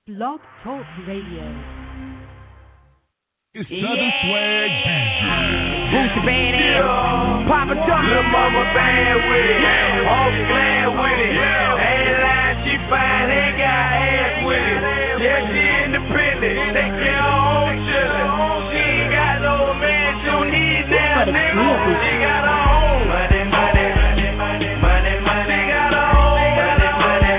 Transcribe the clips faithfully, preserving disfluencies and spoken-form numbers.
Blog Talk Radio. It's Southern Swag D J. Who's the badass? Papa Chuck. Lil' mama bad with it. All glad with it. Ain't lying, she fine, ain't got ass with it. Yeah, she independent. Take care of her own children. She ain't got no man, she don't need now, nigga. She got her own money, money, money, money, money. She got her own money, money,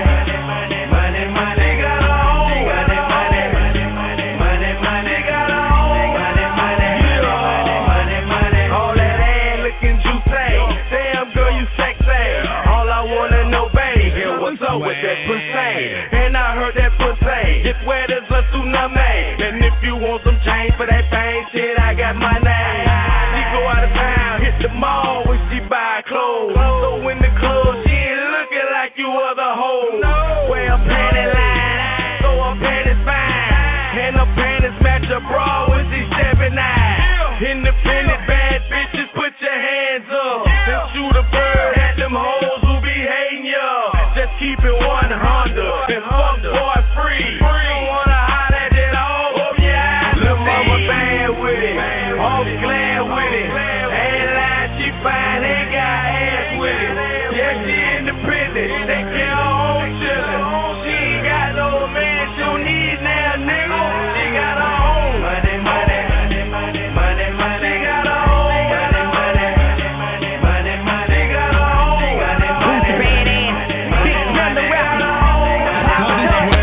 money, money. She got her own money, money, money, money, money. She got her own money, money, money, money. All that ass looking juicy. Damn girl, you sexy. All I wanna know, baby, what's up with that pussy? And I heard that pussy. It's where there's a tsunami. And if you want some change for that fame shit, I got my name. She go out of town, hit the mall when she buy clothes. So in the club, she ain't looking like you other hoes. Wear a panty line, so her panties fine. And her panties match her bra when she stepping out. Independent bad bitches, put your hands up. And shoot a bird at them hoes who be hating ya. Just keep it one hundred and fuck boy free. Don't wanna holler at that all. Oh yeah, lil' mama bad with it. All glad with it. Ain't lying, she fine, ain't got ass with it. Yeah, she independent. Take care of her own children. She ain't got no man, she don't need now, nigga. She got her own money, money, money, money, money. She got her own money, money, money, money, money. She got her own money, money. Who's the badass? Big Thunder rapper. Southern Swag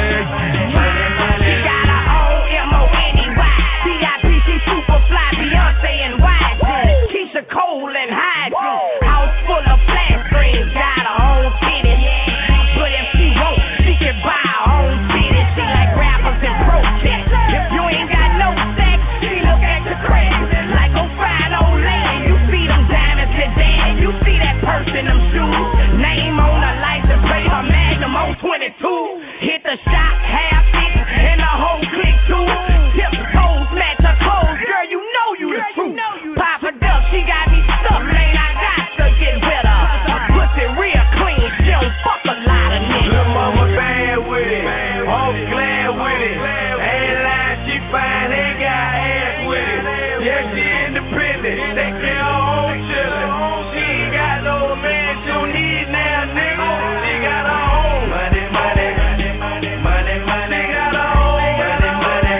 D J. She got her own M O N E Y. P I P, she super fly, Beyonce and Y G. Keisha Cole and Hyde. House full of flat screens, got her own titties. But if she won't, she can buy her own titties. She like rappers and protest. If you ain't got no sex, she look at the crack. Like a fine old lady, you see them diamonds today. You see that purse in them shoes. Name on her license plate, her Magnum on twenty-two. Hit the shot, half it, and the whole click too. Tip toes, match her clothes, girl, you know you the truth. Papa Duck, she got me stuck, man, I got to get with her. Her pussy real clean, she don't fuck a lot of niggas. Lil' mama bad with it. All glad with it. Ain't lying, she fine, ain't got ass with it. Yeah, she independent. Take care of her own children. She ain't got no man, she don't need now, nigga. She got her own money, money, money, money, money. She got her own money, money,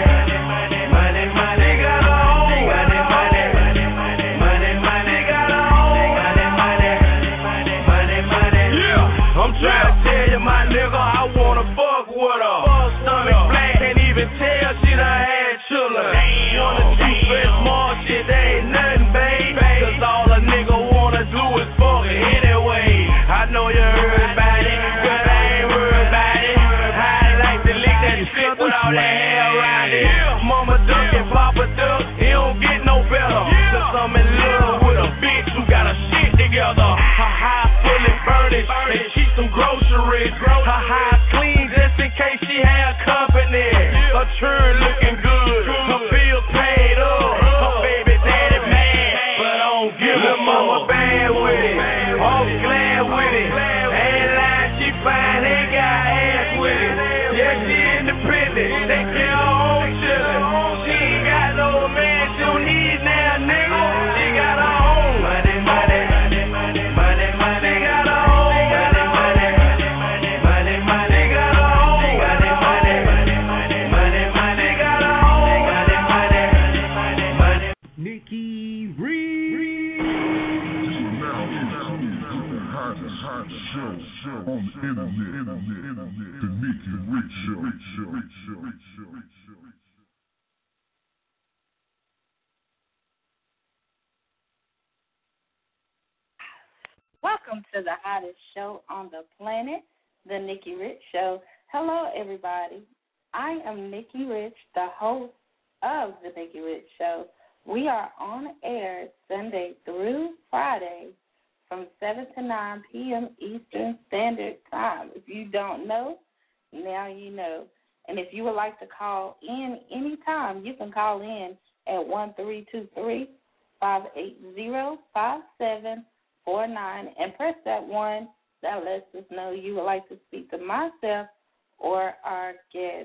money, money. She got her own money, money, money, money. She got her own money, money, money, money. Yeah, I'm trying to tell you, my nigga, I wanna fuck with her. Stomach flat, can't even tell she done had chillin'. Wanna do fresh more shit, that ain't nothing, babe. Cause all a nigga wanna do is fuck it anyway. I know you heard about it, but I ain't heard about it. I like to lick that shit with all that hair around it. Mama Duck and Papa Duck, it don't get no better. Cause I'm in love with a bitch who got her shit together. Her house fully furnished, and keep some groceries. Her house clean just in case she had company. Her churn looking good, her bill paid up. Her baby daddy mad, but I don't give a mama bad with it. All glad with it. Ain't lying, she fine, ain't got ass with it. Yeah, she independent. Take care of her own children. She ain't got no man, she don't need now, nigga. She got her own money, money, money, money, money. She got her own money, money, money, money. She got her own money, money, money, money. She got her own money, money, money. Nikki Reed. This is now the hottest, hottest show, show on the internet, internet, internet. The Nikki Rich Show, show, show, show, show. Welcome to the hottest show on the planet, the Nikki Rich Show. Hello, everybody. I am Nikki Rich, the host of the Nikki Rich Show. We are on air Sunday through Friday from seven to nine p.m. Eastern Standard Time. If you don't know, now you know. And if you would like to call in anytime, you can call in at one three two three, five eight zero, five seven four nine and press that one that lets us know you would like to speak to myself or our guest.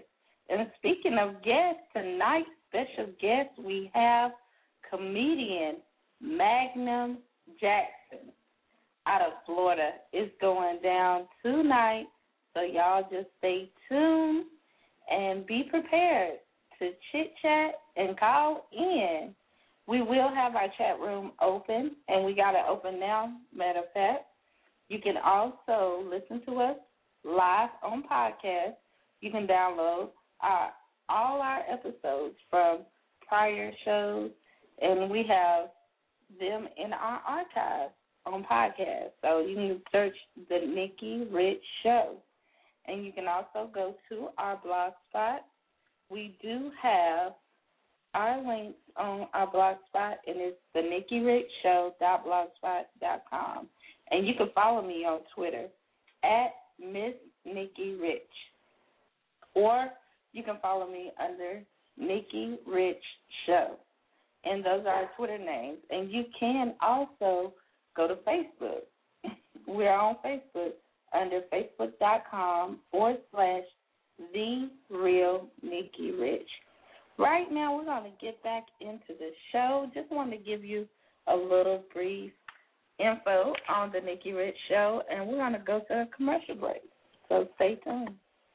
And speaking of guests, tonight's special guest, we have comedian Magnum Jackson out of Florida. It's going down tonight, so y'all just stay tuned and be prepared to chit-chat and call in. We will have our chat room open, and we got it open now, matter of fact. You can also listen to us live on podcast. You can download our, all our episodes from prior shows, and we have them in our archive on podcast. So you can search The Nikki Rich Show. And you can also go to our blog spot. We do have our links on our blog spot, and it's the nikki rich show dot blogspot dot com. And you can follow me on Twitter at Miss Nikki Rich. Or you can follow me under Nikki Rich Show. And those are our Twitter names. And you can also go to Facebook. We're on Facebook under facebook.com forward slash The Real Nikki Rich. Right now, we're going to get back into the show. Just want to give you a little brief info on the Nikki Rich Show, and we're going to go to a commercial break. So stay tuned.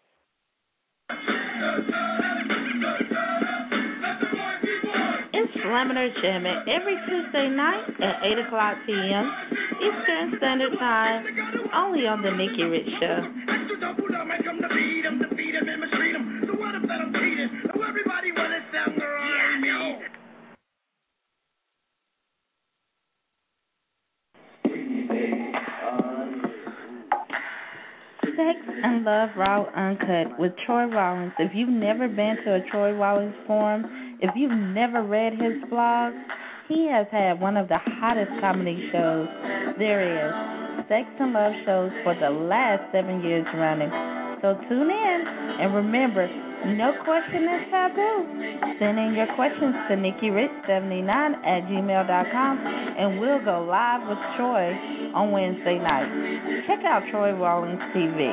It's Slammin' or Jammin' every Tuesday night at eight o'clock p.m. Eastern Standard Time, only on the Nikki Rich Show. Sex and Love Raw Uncut with Troy Rollins. If you've never been to a Troy Rollins forum, if you've never read his blog, he has had one of the hottest comedy shows there is. Sex and Love shows for the last seven years running. So tune in, and remember, no question is taboo. Send in your questions to nikki rich seventy-nine at gmail dot com, and we'll go live with Troy on Wednesday night. Check out Troy Rollins T V.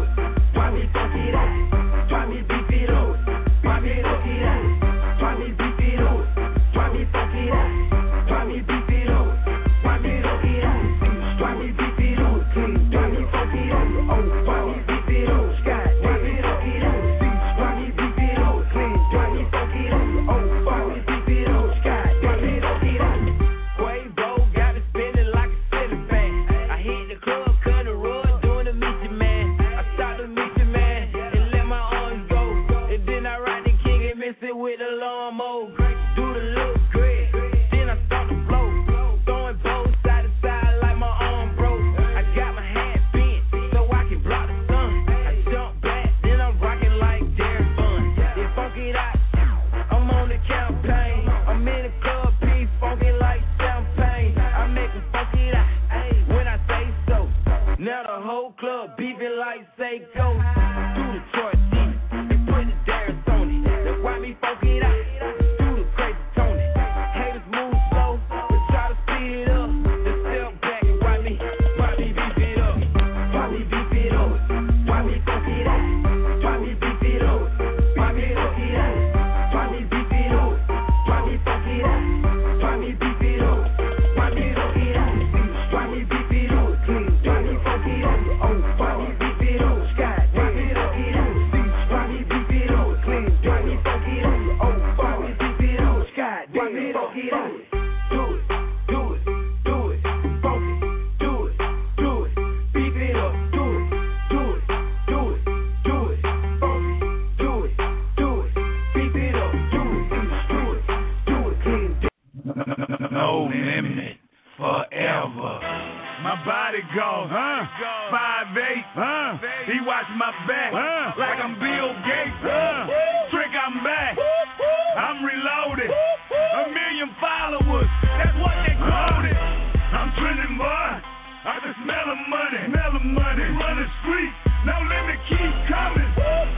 Why me beef say go do the Troy Steven and put the Darius on it. That's why me folk it out. Do the crazy Tony. Haters move slow, but try to speed it up. Just step back and why me, why me beef it up? Why me beef it up? Why me folk it out? Why me beef it up? Why me folk it out? Why me beef it up? Why me folk it out? Why me beef it up? Why me folk it out? Why me beef it up? Why me folk it out? Oh, why me beef it up? Sky, why me folk it out? Why me beef it up? Clean, why me folk it out? Oh, why me beef it up? Sky, why me folk it out? Do it, do it, do it, folk it, do it, do it, beef it up, do it, do it, do it, do it, folk it, do it, do it, beef it up, do it, do it, do it, clean, do it. No limit, forever. My body gone, huh? Five eight, huh? He watch my back, huh? Like I'm Bill Gates, huh? Trick, I'm back. I'm reloaded. A million followers, that's what they quoted. I'm trending, boy. I can smell the money, smell the money. Run the street, no limit, keep coming.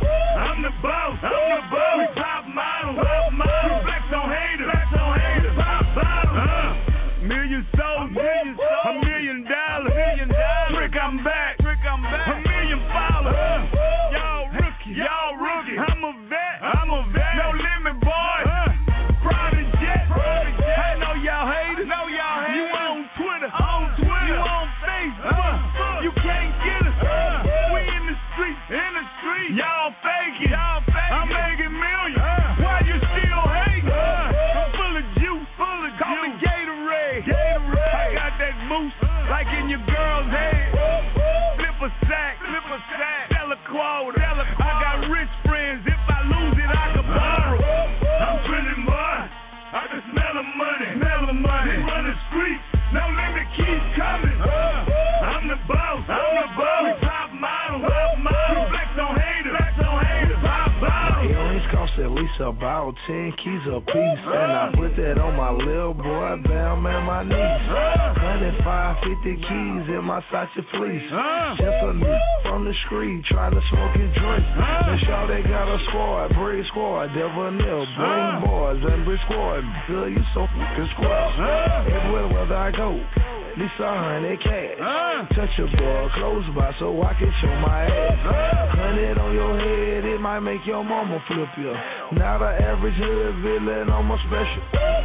I'm the boss, I'm the boss. We top model, top model. We flex on haters, flex on haters. Pop bottle, huh? Million souls, million souls. A million dollars, million dollars. Trick, I'm back, trick, I'm back. A million followers. Y'all rookie, y'all rookie. I'm a vet, I'm a vet. No limit, boy. Private jet, private jet. I know y'all haters, know y'all haters. You on Twitter, on Twitter. You on Facebook. You can't get us. We in the street, in the street. Y'all faking, y'all faking. I'm making millions. Why you still hating? I'm full of juice, full of Call juice. Me Gatorade. Gatorade. I got that moose like in your girl's head. Flip a sack, flip a sack. Sell a quota, sell a quota. I got rich friends. If I lose it, I can borrow. I'm trending, boy. I can smell the money, smell the money. They run the streets, no limit, keep coming. I'm the boss, I'm the boss. We top model, top model. We flex on haters, flex on haters. Pop bottle. Earrings cost at least about ten keys a piece, and I put that on my little boy, Bam, and my niece. Twenty-five, fifty keys in my Sacha fleece. Just a nigga from the street trying to smoke and drink. And shout they got a squad, Brave squad, Devil Nil, Bring boys and Brick squad. Good, you so fucking squad. Everywhere whether I go, at least a hundred cash. Touch a boy close by so I can show my ass. Hundred on your head, it might make your mama flip you. Not an average hood villain, I'm a special.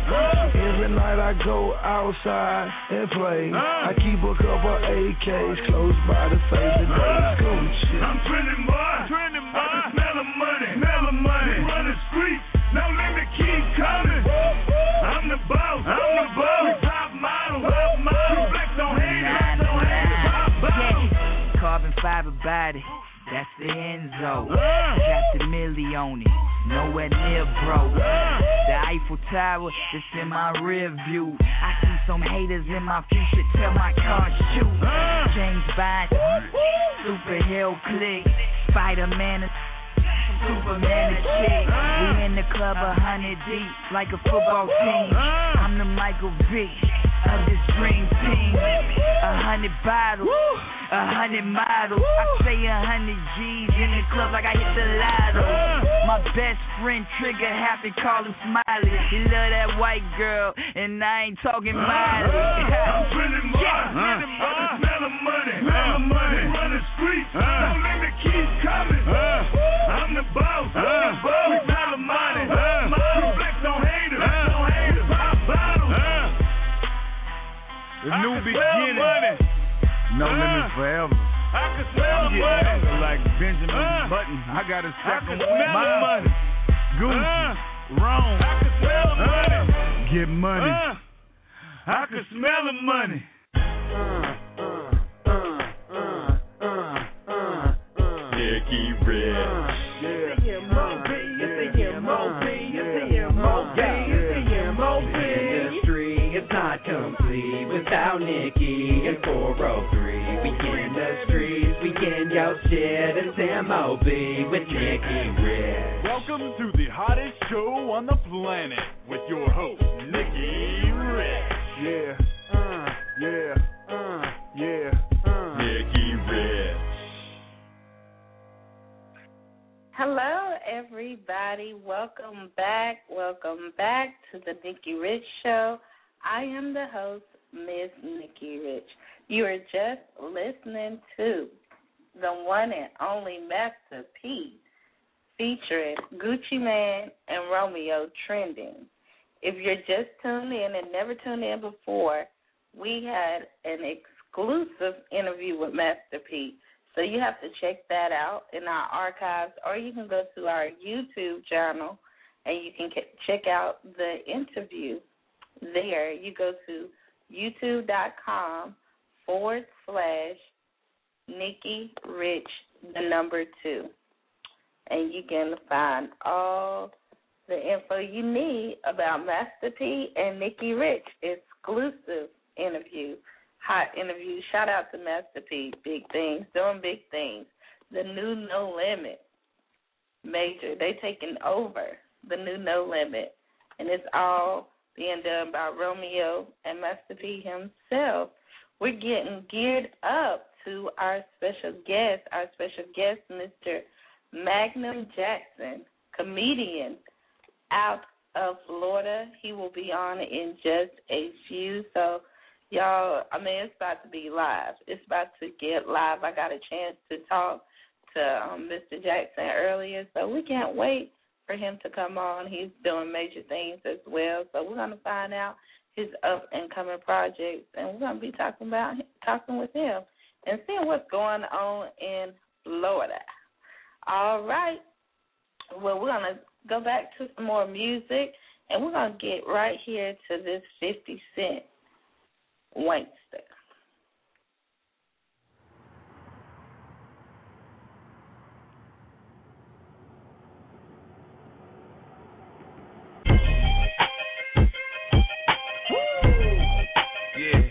Every night I go outside and play. I keep a couple A Ks close by to save the day. Gucci. I'm trending, boy. Trending, boy. I can smell the money, smell the money. We run the streets, no limit, keep coming. I'm the boss, I'm the boss. We top model, top model. We flex on haters, flex on haters. Pop bottle. Carbon fiber body, that's the Enzo. Got the milli on it, nowhere near broke. The Eiffel Tower, that's in my rear view. I see some haters in my future, tell my car shoot. James Bond, superhero click, Spider-Man, Superman and chick. We in the club a hundred deep, like a football team. I'm the Michael Vick of this dream team. A hundred bottles, a hundred models. I say a hundred G's in the club like I hit the lotto. My best friend Trigger happy, call him Smiley. He love that white girl, and I ain't talking Miley. I'm trending, boy. I can smell the money, smell the money. Run the streets, no limit, keep coming. I'm the boss, I'm the boss. We top the money, we flex on haters, flex on haters. Pop bottle. The new beginning. No limit forever. I can smell I'm the getting money. like Benjamin uh, Button. I got a I second can smell my the money. Gucci, Uh, Rome. I can smell the money. Get money. Uh, I can smell the money. Nicky Rich. It's not complete without Nicky and four oh three. We in the streets, we can yell shit. It's M O B with Nicky Rich. Welcome to the hottest show on the planet with your host, Nicky Rich. Yeah, uh, yeah, uh, yeah, uh. Nicky Rich. Hello, everybody. Welcome back. Welcome back to the Nikki Rich Show. I am the host, Miss Nikki Rich. You are just listening to the one and only Master P featuring Gucci Mane and Romeo trending. If you're just tuned in and never tuned in before, we had an exclusive interview with Master P. So you have to check that out in our archives, or you can go to our YouTube channel and you can check out the interview there. You go to youtube.com forward slash Nikki Rich, the number two. And you can find all the info you need about Master P and Nikki Rich. Exclusive interview, hot interview. Shout out to Master P. Big things, doing big things. The new No Limit, major. They taking over the new No Limit. And it's all being done by Romeo and Master P himself. We're getting geared up to our special guest, our special guest, Mister Magnum Jackson, comedian out of Florida. He will be on in just a few. So, y'all, I mean, it's about to be live. It's about to get live. I got a chance to talk to um, Mister Jackson earlier, so we can't wait for him to come on. He's doing major things as well. So we're going to find out his up-and-coming projects, and we're going to be talking about talking with him and seeing what's going on in Florida. All right. Well, we're going to go back to some more music, and we're going to get right here to this fifty Cent Wankster. Yeah,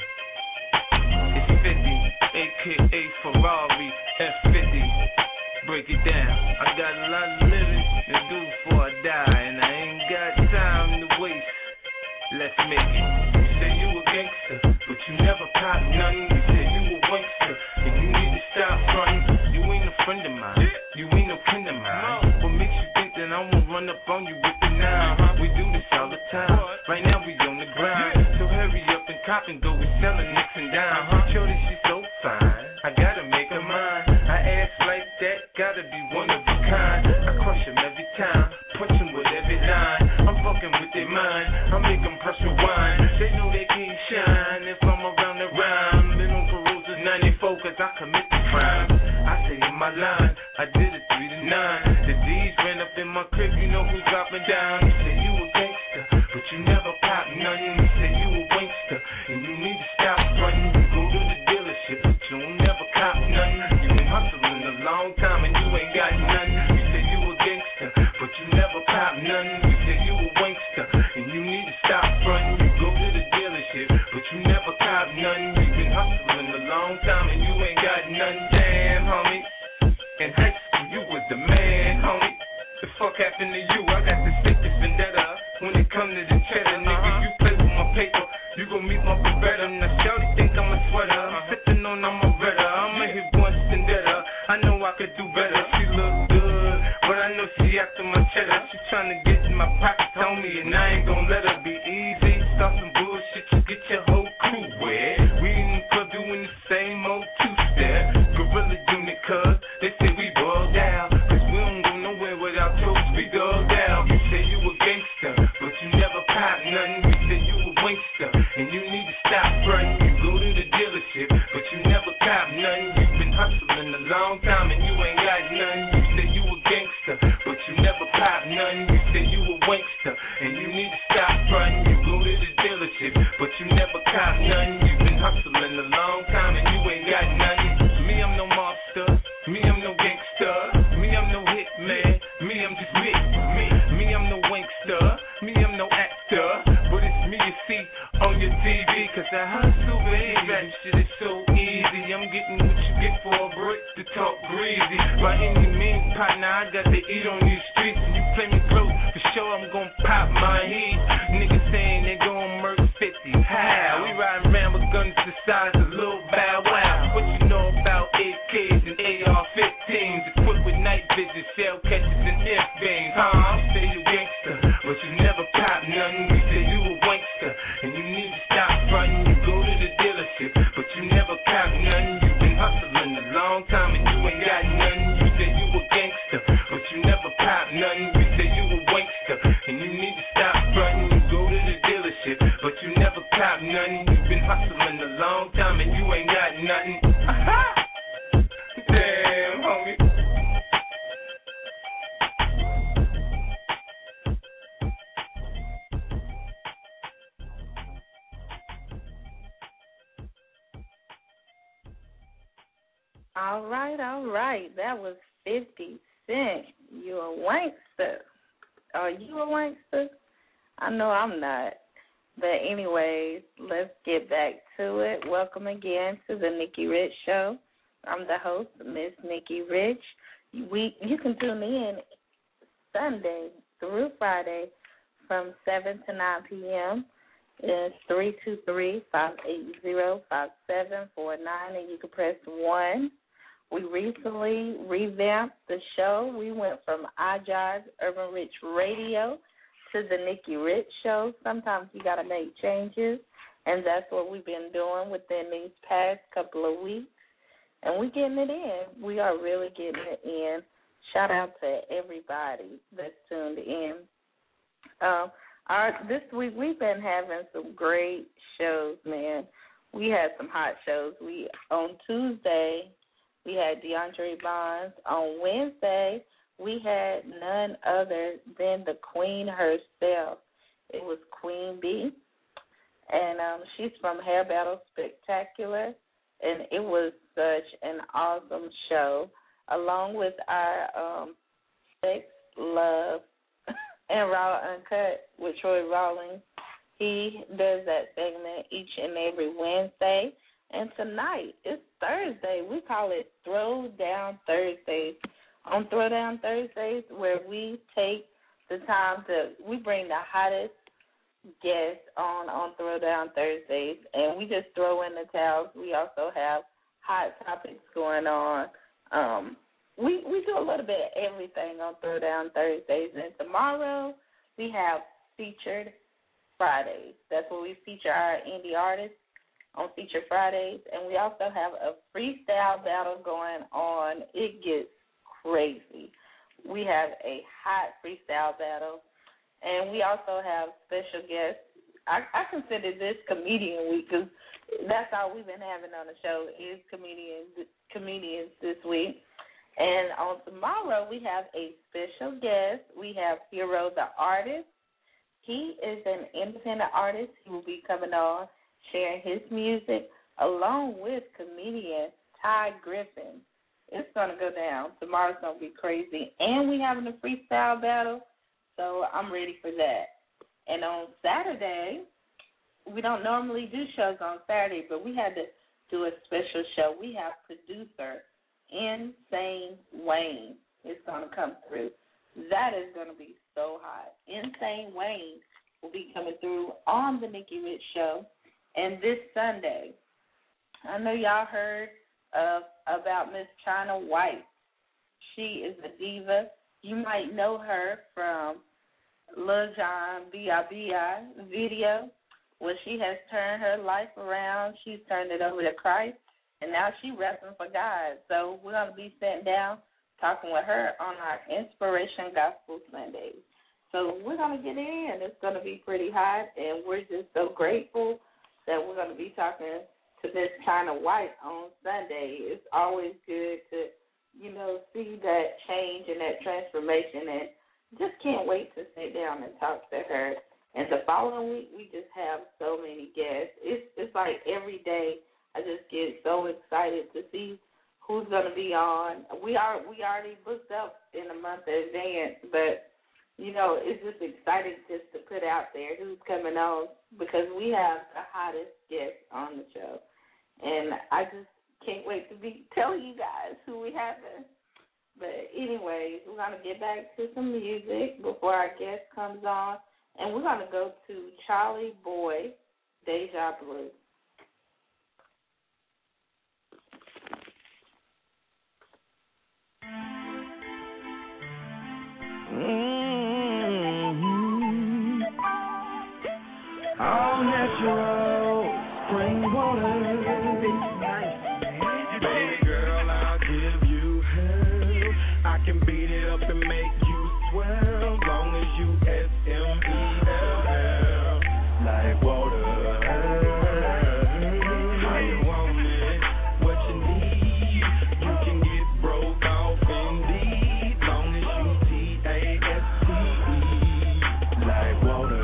it's fifty, A K A Ferrari F fifty. Break it down. I got a lot of living to do before I die, and I ain't got time to waste. Let's make it. You say you a gangster, but you never pop nothing. You say you a wankster, and you need to stop fronting. You ain't a friend of mine. You ain't no kin of mine. What makes you think that I won't run up on you with the nine? We do this all the time. Right now we on the grind. So hurry up and cop and go. We're selling nicks and dimes. Shorty, she's so fine. I gotta make her mine. I ass like that, gotta be one of a kind. I crush them every time, punch them with every line. I'm fucking with their mind, I make them press rewind. They know they can't shine if I'm around the rhyme. Been on parole since ninety-four cause I commit the crime. I say in my line, I did it three to nine. The D's ran up in my crib, you know who's dropping down. You say you a gangster, but you never pop nothing. You say you a wankster, and you need to stop running. You go to the dealership, but you don't never cop nothing. You been hustling a long time and you ain't got nothing. You say you a gangster, but you never pop nothing. You say you a wankster, and you need to stop running. You go to the dealership, but you never cop nothing. You been hustling a long time and you ain't got nothing. Damn, homie. In high school, you was the man, homie. The fuck happened to you? I got the sickest vendetta. When it come to the cheddar, nigga, you play with my paper, you gon' meet my better. Now, shawty think I'm a sweater. I'm sippin' on, I'm a redder. I'ma hit one vendetta. I know I could do better. She look good, but I know she after my cheddar. She tryna get in my pockets on me, and I ain't gon' let her be easy. Start some bullshit, you get your whole crew wet. We in the club doing the same old two-step. Gorilla unit, cuz they say we bugged out. Cause we don't go nowhere without toes, we dug out. You say you a gangster, but you never pop nothing. You say you a wankster, and you need to stop running. You go to the dealership, but you never cop nothing. You've been hustling a long time and you ain't got nothing. You say you a gangster, but you never pop nothing. You say you a wankster, and you need to stop running. You go to the dealership, but you never cop nothing. You've been hustling a long time and you ain't got nothing. Me, I'm no mobster. Me, I'm no gangster. Me, I'm no hitman. Me, I'm just me. Me, me, I'm no wankster. Me, I'm no actor. But it's me you see on your T V. Cause I hustle, baby. That shit is so easy. I'm getting what you get for a brick to talk greasy. By any means, partner, I got to eat on these streets. And you play me close, for sure I'm gon' pop my heat. Niggas saying they gon' murk fifty. How? We riding around with guns the size of Lil Bow Wow. What you know about A Ks and A R fifteens? Equipped with night visit shell catches and if things, huh? You say you gangster, but you never pop nothing. You say you a wankster, and you need to stop frontin'. You go to the dealership, but you never cop nothing. You been hustling a long time and you ain't got nothing. You say you a gangster, but you never pop nothing. You say you a wankster, and you need to stop frontin'. You go to the dealership, but you never cop nothing. You been hustling a long time and you ain't got nothing. Damn, homie. All right, all right. That was fifty Cent. You a wankster. Are you a wankster? I know I'm not. But anyways, let's get back to it. Welcome again to the Nikki Rich Show. I'm the host, Miss Nikki Rich. We You can tune in Sunday through Friday from seven to nine p.m. It's three two three, five eight zero, five seven four nine, and you can press one. We recently revamped the show. We went from iJive Urban Rich Radio to the Nikki Rich Show. Sometimes you got to make changes, and that's what we've been doing within these past couple of weeks. And we're getting it in. We are really getting it in. Shout out to everybody that's tuned in. Um, our, this week we've been having some great shows, man. We had some hot shows. We on Tuesday, we had DeAndre Bonds. On Wednesday, we had none other than the Queen herself. It was Queen B, and um, she's from Hair Battle Spectacular, and it was such an awesome show, along with our um, Sex, Love, and Raw Uncut with Troy Rawlings. He does that segment each and every Wednesday. And tonight, it's Thursday. We call it Throwdown Thursdays. On Throwdown Thursdays, where we take the time to, we bring the hottest guests on on Throwdown Thursdays, and we just throw in the towels. We also have hot topics going on. Um, we we do a little bit of everything on Throwdown Thursdays. And tomorrow, we have Featured Fridays. That's where we feature our indie artists on Feature Fridays, and we also have a freestyle battle going on. It gets crazy. We have a hot freestyle battle, and we also have special guests. I, I consider this comedian week because that's all we've been having on the show is comedians, comedians this week. And on tomorrow, we have a special guest. We have Hero the Artist. He is an independent artist. He will be coming on, sharing his music, along with comedian Ty Griffin. It's going to go down. Tomorrow's going to be crazy. And we having a freestyle battle, so I'm ready for that. And on Saturday, we don't normally do shows on Saturday, but we had to do a special show. We have producer Insane Wayne is going to come through. That is going to be so hot. Insane Wayne will be coming through on the Nikki Rich Show. And this Sunday, I know y'all heard of about Miss China White. She is a diva. You might know her from Lil Jon B I B I video where she has turned her life around. She's turned it over to Christ, and now she's rapping for God. So we're going to be sitting down talking with her on our Inspiration Gospel Sundays. So we're going to get in. It's going to be pretty hot, and we're just so grateful that we're going to be talking to Miss China White on Sunday. It's always good to, you know, see that change and that transformation, and just can't wait to sit down and talk to her. And the following week, we just have so many guests. It's it's like every day I just get so excited to see who's going to be on. We are we already booked up in a month in advance, but you know, it's just exciting just to put out there who's coming on because we have the hottest guests on the show. And I just can't wait to be telling you guys who we have. But anyways, we're going to get back to some music before our guest comes on. And we're going to go to Charlie Boy, Deja Blue. Mm-hmm. All natural spring water. Baby girl, I'll give you hell. I can beat it up and make you swell. Long as you S M E L L. Like water. How you want it? What you need? You can get broke off indeed. Long as you T A S T E. Like water.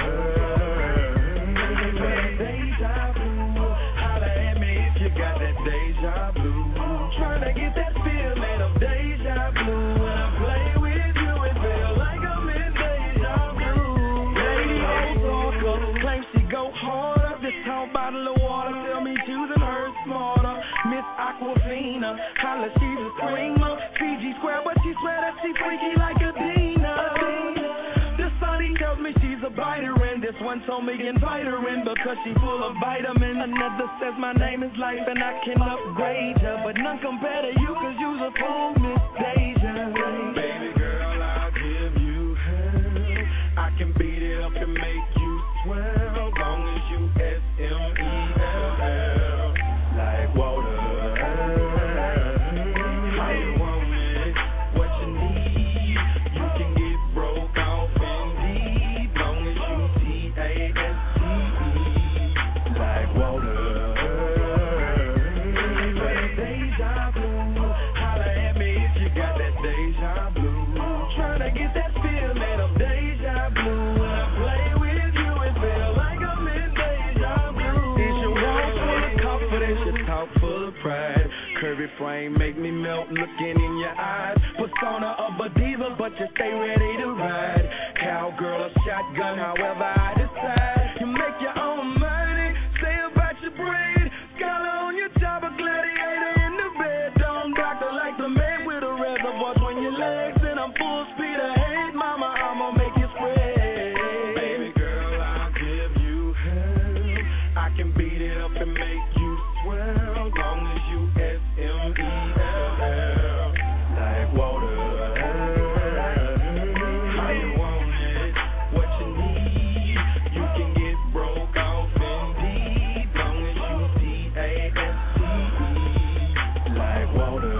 Deja blue. Holla at me if you got that deja blue. Trying to get that feeling of deja blue. When I play with you, it feels like I'm in deja blue. Radio talker, claim she go harder. This tall bottle of water, tell me choosing her smarter. Miss Aquafina, holla she's a screamer. Fiji square, but she swear that she freaky like a Dina. This sunny tells me she's a biter, and this one told me invite her in because she full of vitamin. Another says my name is life and I can upgrade her, but none compare to you cause you's a full Miss Deja. Baby girl, I'll give you hell. I can beat it up and make you swell. Long as you S M E L L. Like water. How you want it? What you need? You can get broke off indeed. Long as you T A S T E. Like water. Deja blue. Holla at me if you got that deja blue. Trying to get that feeling of deja blue. When I play with you, it feel like I'm in deja blue. Is your walk full of confidence? Your talk full of pride. Curvy frame make me melt looking in your eyes. Persona of a diva, but you stay ready to ride. Cowgirl or shotgun, however I decide. You make your own money, say about your breed. Scholar on your job, a gladiator in the bed. Don't doctor like the man with a reservoir between your legs. And I'm full speed ahead, mama, I'ma make you spread. Baby girl, I'll give you hell. I can beat it up and make you swell. Long as you S M E L L. Like water. How you want it? What you need? You can get broke off indeed. Long as you T A S T E. Like water.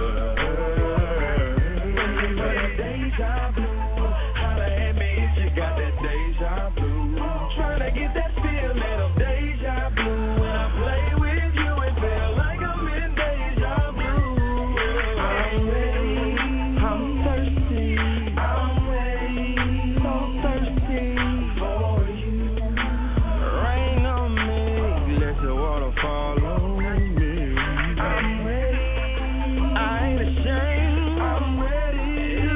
Deja blue. Holla at me if you got that deja blue. Trying to get that feeling of deja blue. When I play with you, it feel like I'm in deja blue. I'm ready. I'm thirsty. I'm ready. So thirsty for you. Rain on me. Let the water fall on me. I'm ready. I ain't ashamed. I'm ready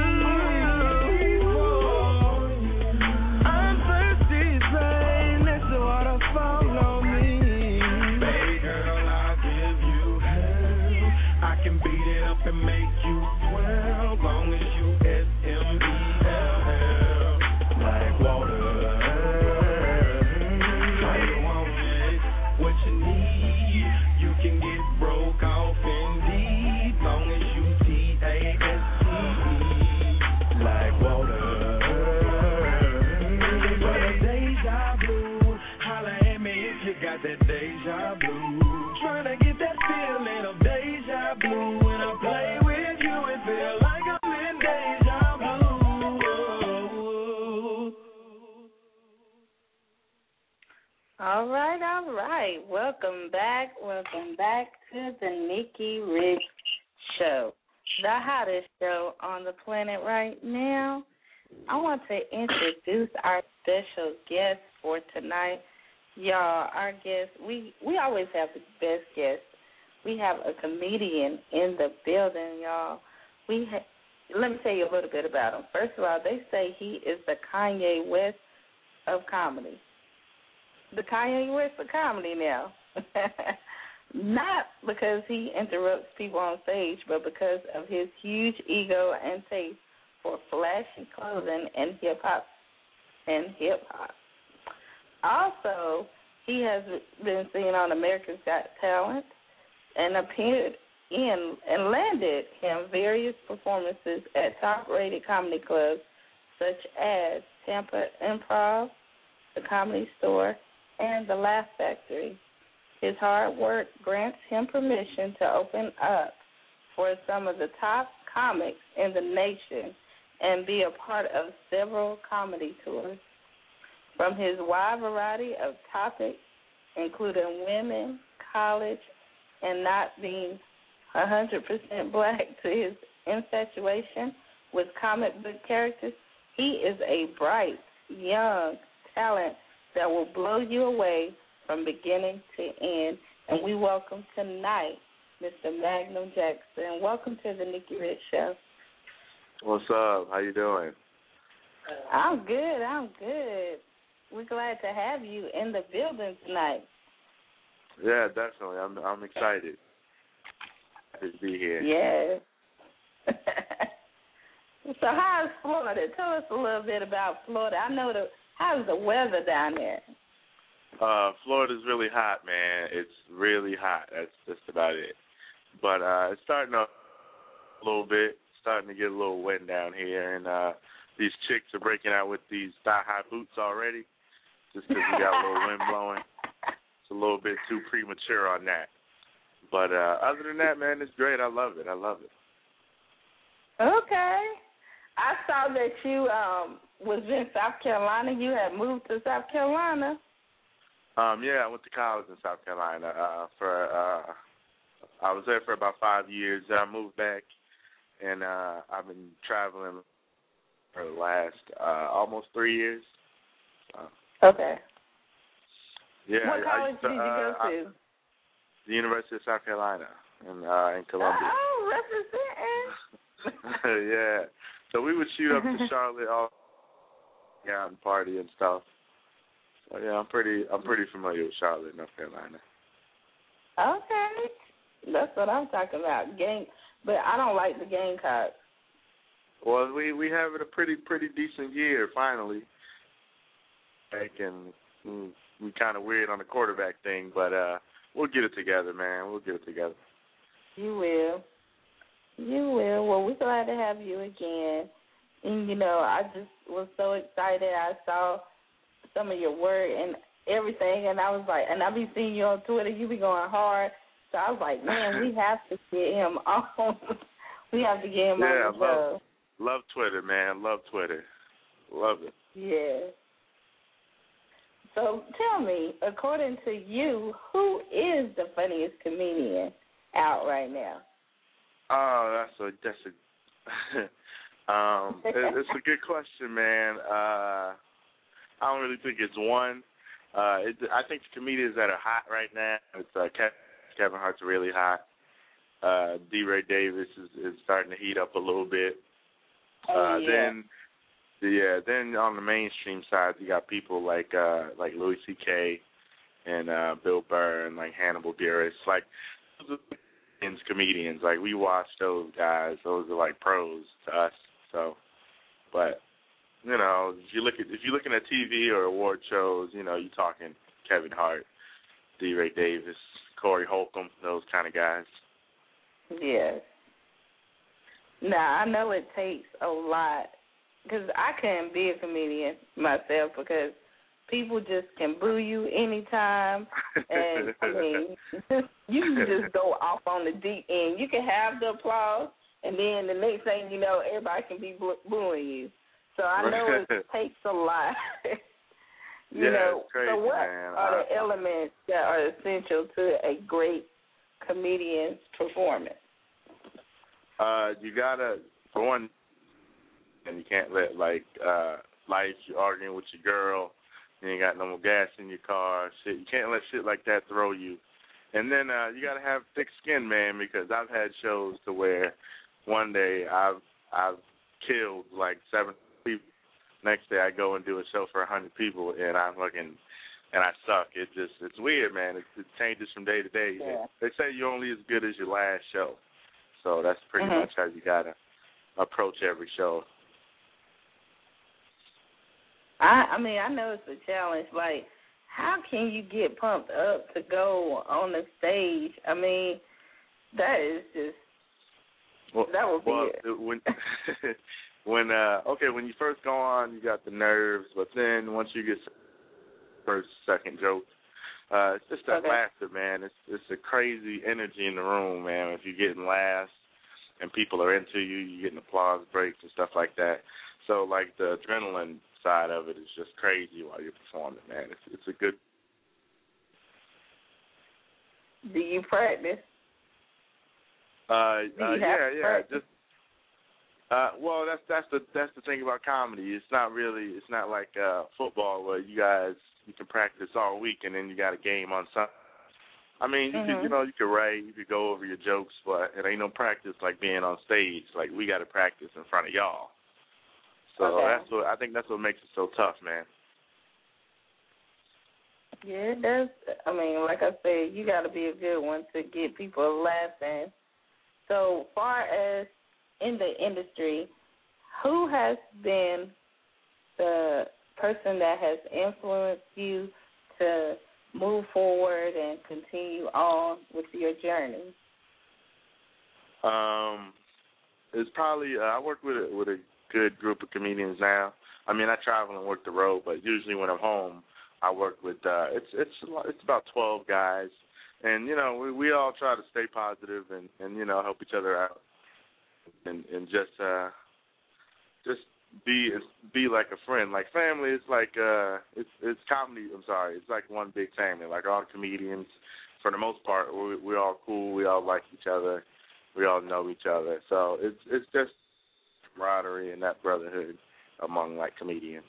for you. I'm thirsty, babe. Let the water fall on me. Baby girl, I'll give you hell. I can beat it up and make you swell. Long as you S M E L L. Like water. How you want it? What you need? You can get broke off indeed. Long as you T A S T E. Like water. Deja blue. Holla at me if you got that deja blue. Trying to get that feeling of deja blue. When I play with you, it feel like I'm in deja blue. All right, all right. Welcome back. Welcome back to the Nikki Rich Show, the hottest show on the planet right now. I want to introduce our special guest for tonight. Y'all, our guest, we, we always have the best guests. We have a comedian in the building, y'all. We ha- Let me tell you a little bit about him. First of all, they say he is the Kanye West of comedy. The Kanye West of comedy now. Not because he interrupts people on stage, but because of his huge ego and taste for flashy clothing and hip-hop. And hip-hop. Also, he has been seen on America's Got Talent and appeared in and landed him various performances at top-rated comedy clubs such as Tampa Improv, the Comedy Store, and the Laugh Factory. His hard work grants him permission to open up for some of the top comics in the nation and be a part of several comedy tours. From his wide variety of topics, including women, college, and not being one hundred percent black, to his infatuation with comic book characters, he is a bright, young talent that will blow you away from beginning to end. And we welcome tonight Mister Magnum Jackson. Welcome to the Nikki Rich Show. What's up? How you doing? I'm good. I'm good. We're glad to have you in the building tonight. Yeah, definitely. I'm I'm excited to be here. Yes. So how's Florida? Tell us a little bit about Florida. I know the how's the weather down there? Uh, Florida's really hot, man. It's really hot. That's just about it. But uh, it's starting up a little bit. Starting to get a little wet down here, and uh, these chicks are breaking out with these thigh-high boots already, just because we got a little wind blowing. It's a little bit too premature on that. But uh, other than that, man, it's great. I love it. I love it. Okay. I saw that you um, was in South Carolina. You had moved to South Carolina. Um, yeah, I went to college in South Carolina. Uh, for uh, I was there for about five years. Then I moved back, and uh, I've been traveling for the last uh, almost three years. Uh, okay. Yeah. What I, college I, did you uh, go to? I, the University of South Carolina in uh, in Columbia. Oh, representing. Yeah. So we would shoot up to Charlotte all yeah, and party and stuff. So yeah, I'm pretty I'm pretty familiar with Charlotte, North Carolina. Okay. That's what I'm talking about. Gang but I don't like the Gamecocks. Well, we we having a pretty pretty decent year finally. Like, and mm, we kind of weird on the quarterback thing, but uh, we'll get it together, man. We'll get it together. You will. You will. Well, we're glad to have you again. And, you know, I just was so excited. I saw some of your work and everything, and I was like, and I be seeing you on Twitter. You be going hard. So I was like, man, we have to get him on. We have to get him yeah, on the show. Love, love Twitter, man. Love Twitter. Love it. Yeah. So tell me, according to you, who is the funniest comedian out right now? Oh, that's a that's a um, it, it's a good question, man. Uh, I don't really think it's one. Uh, it, I think the comedians that are hot right now, it's uh, Kevin, Kevin Hart's really hot. Uh, D-Ray Davis is, is starting to heat up a little bit. Oh, uh, yeah. Then, yeah, then on the mainstream side, you got people like uh, like Louis C K and uh, Bill Burr and like Hannibal Buress, like comedians. Like we watch those guys; those are like pros to us. So, but you know, if you look at if you're looking at T V or award shows, you know, you're talking Kevin Hart, D-Ray Davis, Corey Holcomb, those kind of guys. Yes. Now, I know it takes a lot, because I couldn't be a comedian myself because people just can boo you anytime. And, I mean, you can just go off on the deep end. You can have the applause, and then the next thing you know, everybody can be boo- booing you. So I know it takes a lot. you yeah, know, it's crazy, so what man. are I, the elements that are essential to a great comedian's performance? Uh, you gotta, for one, and you can't let, like, uh, life, you're arguing with your girl, you ain't got no more gas in your car, shit. You can't let shit like that throw you. And then uh, you gotta have thick skin, man, because I've had shows to where one day I've I've killed like seven people. Next day I go and do a show for a hundred people, and I fucking and I suck. It just it's weird, man. It, it changes from day to day. Yeah. They say you're only as good as your last show, so that's pretty mm-hmm. much how you gotta approach every show. I, I mean, I know it's a challenge. Like, how can you get pumped up to go on the stage? I mean, that is just well, that would be well, it. when when when uh okay, when you first go on, you got the nerves, but then once you get first, second joke, uh, it's just that okay. laughter, man. It's it's a crazy energy in the room, man. If you're getting laughs and people are into you, you're getting applause breaks and stuff like that. So, like, the adrenaline side of it is just crazy while you're performing, man. It's it's a good. Do you practice? Uh, Do you uh have yeah, to yeah. practice? Just uh, well, that's that's the that's the thing about comedy. It's not really. It's not like uh, football where you guys you can practice all week and then you got a game on Sunday. I mean, you mm-hmm. could you know you could write, you could go over your jokes, but it ain't no practice like being on stage. Like we got to practice in front of y'all. So okay. that's what I think. That's what makes it so tough, man. Yeah, it does. I mean, like I said, you got to be a good one to get people laughing. So far as in the industry, who has been the person that has influenced you to move forward and continue on with your journey? Um, it's probably uh, I work with a, with a good group of comedians now. I mean, I travel and work the road, but usually when I'm home, I work with uh, it's it's it's about twelve guys, and you know we we all try to stay positive and, and you know help each other out, and and just uh just be be like a friend, like family. It's like uh it's it's comedy. I'm sorry, it's like one big family. Like all the comedians, for the most part, we we all cool. We all like each other. We all know each other. So it's it's just camaraderie and that brotherhood among like comedians.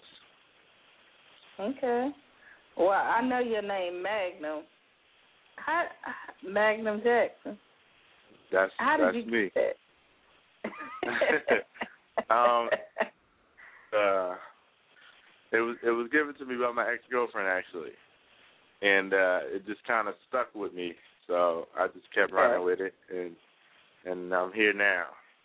Okay. Well, I know your name, Magnum. How, Magnum Jackson. That's How did that's you me. get that? um, uh, it was it was given to me by my ex girlfriend actually, and uh, it just kind of stuck with me. So I just kept running with it, and and I'm here now.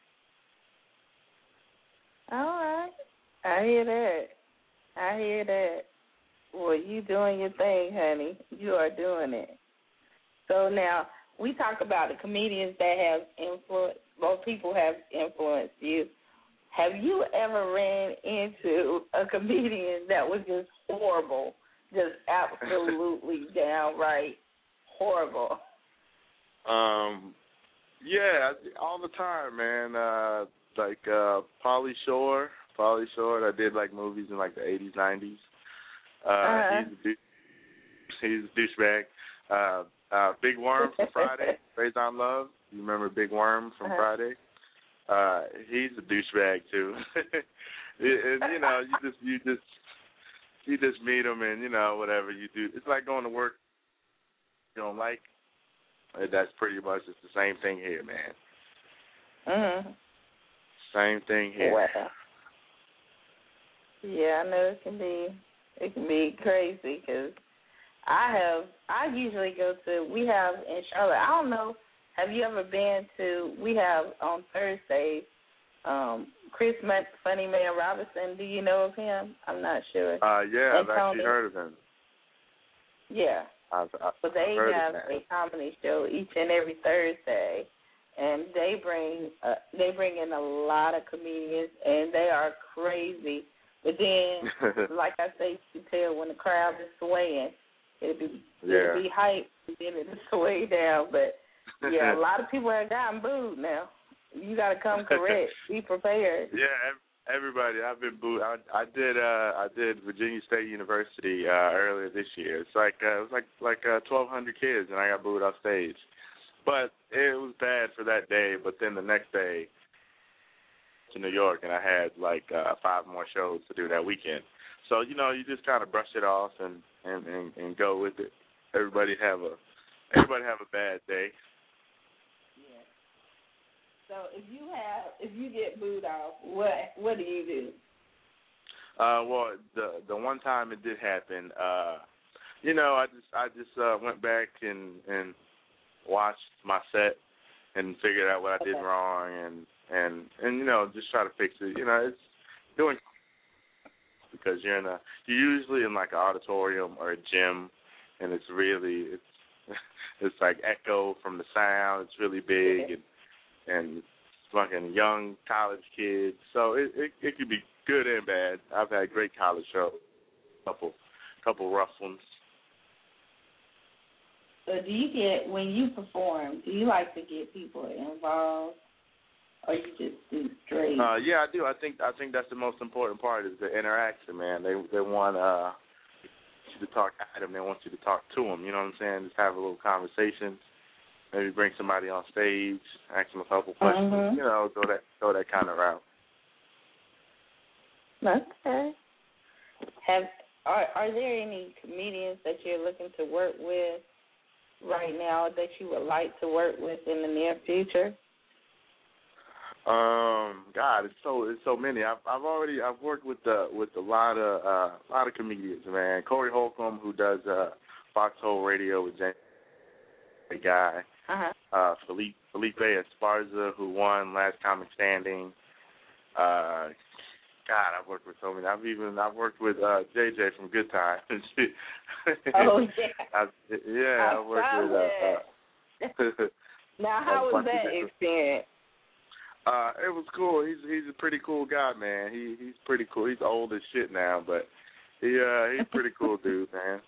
All right, I hear that. I hear that. Well, you doing your thing, honey. You are doing it. So now we talk about the comedians that have influenced. Both people have influenced you. Have you ever ran into a comedian that was just horrible, just absolutely downright horrible? Um, yeah, all the time, man. Uh, like uh, Pauly Shore, Pauly Shore. I did like movies in like the eighties, nineties. Uh, uh-huh. He's a douche, he's a douchebag. Uh, uh, Big Worm from Friday, Raised on Love. You remember Big Worm from uh-huh. Friday? Uh, he's a douchebag too. and you know, you just you just you just meet him, and you know whatever you do, it's like going to work you don't like. That's pretty much it's the same thing here, man. Mhm. Same thing here. Wow. Yeah, I know it can be. It can be crazy because I have, I usually go to, we have in Charlotte, I don't know, have you ever been to, we have on Thursdays, um, Chris Funny Man Robinson. Do you know of him? I'm not sure. Uh, yeah, and I've Tony. actually heard of him. Yeah. I've, I've, so they I've heard have of him. a comedy show each and every Thursday, and they bring, uh, they bring in a lot of comedians, and they are crazy. But then, like I say, you can tell when the crowd is swaying, it'll be yeah. it'll be hype, and then it'll sway down. But yeah, a lot of people have gotten booed now. You got to come correct. Be prepared. Yeah, everybody. I've been booed. I, I did. Uh, I did Virginia State University uh, earlier this year. It's like uh, it was like like uh, twelve hundred kids, and I got booed off stage. But it was bad for that day. But then the next day, to New York, and I had like uh, five more shows to do that weekend. So you know, you just kind of brush it off and, and, and, and go with it. Everybody have a everybody have a bad day. Yeah. So if you have if you get booed off, what what do you do? Uh, well, the the one time it did happen, uh, you know, I just I just uh, went back and, and watched my set and figured out what I did okay. wrong and. And, and, you know, just try to fix it. You know, it's doing because you're in a, you're usually in like an auditorium or a gym, and it's really, it's, it's like echo from the sound. It's really big, and, and fucking young college kids. So it, it it could be good and bad. I've had great college shows, couple couple rough ones. So do you get, when you perform, do you like to get people involved, or you just do straight? Uh, yeah, I do. I think I think that's the most important part is the interaction, man. They they want uh, you to talk at them. They want you to talk to them. You know what I'm saying? Just have a little conversation. Maybe bring somebody on stage, ask them a couple questions. Mm-hmm. You know, go that go that kind of route. Okay. Have are are there any comedians that you're looking to work with right now that you would like to work with in the near future? Um, God, it's so it's so many. I've I've already I've worked with uh, with a lot of uh, a lot of comedians, man. Corey Holcomb, who does uh, Foxhole Radio with James, the guy. Uh-huh. Uh, Felipe Felipe Esparza, who won Last Comic Standing. Uh, God, I've worked with so many. I've even I've worked with uh, J J from Good Time. Oh yeah. I, yeah, I, I worked with. Uh, uh, now, how was that experience? Uh, it was cool. He's he's a pretty cool guy, man. He he's pretty cool. He's old as shit now, but he uh he's a pretty cool dude, man.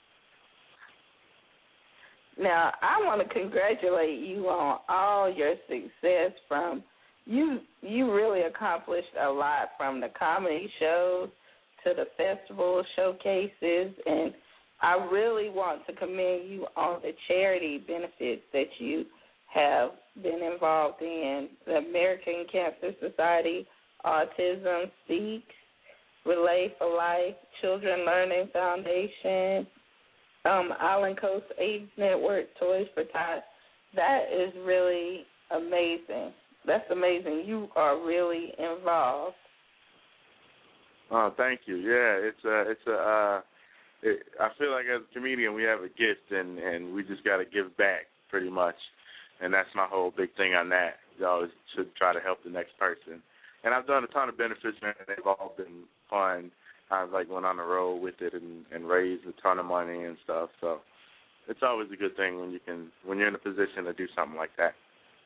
Now, I want to congratulate you on all your success. From you, you really accomplished a lot, from the comedy shows to the festival showcases, and I really want to commend you on the charity benefits that you have been involved in. The American Cancer Society, Autism Speaks, Relay for Life, Children Learning Foundation, um, Island Coast AIDS Network, Toys for Tots. That is really amazing. That's amazing. You are really involved. Oh, thank you. Yeah, it's a, it's a. Uh, it, I feel like as a comedian we have a gift, and and we just got to give back pretty much. And that's my whole big thing on that. You always should try to help the next person. And I've done a ton of benefits, man. They've all been fun. I've like went on the road with it and, and raised a ton of money and stuff. So it's always a good thing when you can when you're in a position to do something like that.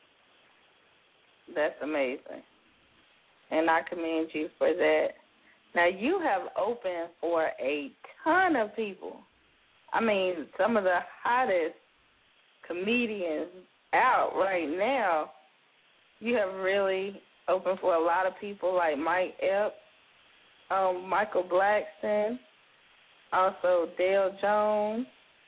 That's amazing. And I commend you for that. Now, you have opened for a ton of people. I mean, some of the hottest comedians out right now. You have really opened for a lot of people like Mike Epps, um, Michael Blackson, also Dale Jones,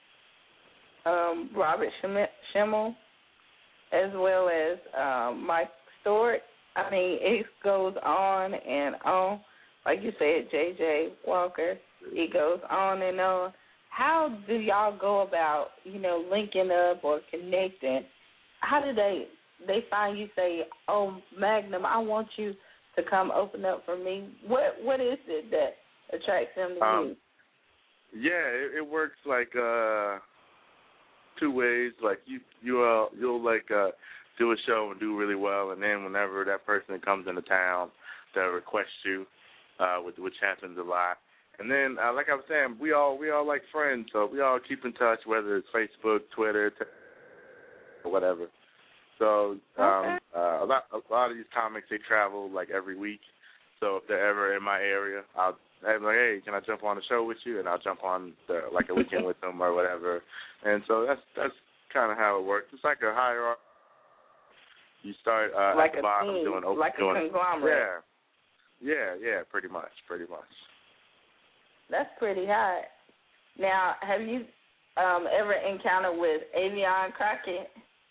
um, Robert Schimmel, as well as um, Mike Stewart. I mean, it goes on and on. Like you said, J J Walker, it goes on and on. How do y'all go about, you know, linking up or connecting? How do they they find you, say, oh, Magnum, I want you to come open up for me? What What is it that attracts them to um, you? Yeah, it, it works like uh, two ways. Like you you uh, you'll like uh, do a show and do really well, and then whenever that person comes into town, they'll request you, uh, which happens a lot. And then, uh, like I was saying, we all we all like friends, so we all keep in touch, whether it's Facebook, Twitter, t- or whatever. So um, okay. uh, a lot a lot of these comics, they travel like every week. So if they're ever in my area, I'll I'm like, hey, can I jump on the show with you? And I'll jump on the, like a weekend with them or whatever. And so that's that's kind of how it works. It's like a hierarchy. You start uh, like at the a bottom team, doing open, like doing, a conglomerate. Yeah, yeah, yeah, pretty much, pretty much. That's pretty hot. Now, have you um, ever encountered with Avion Crockett?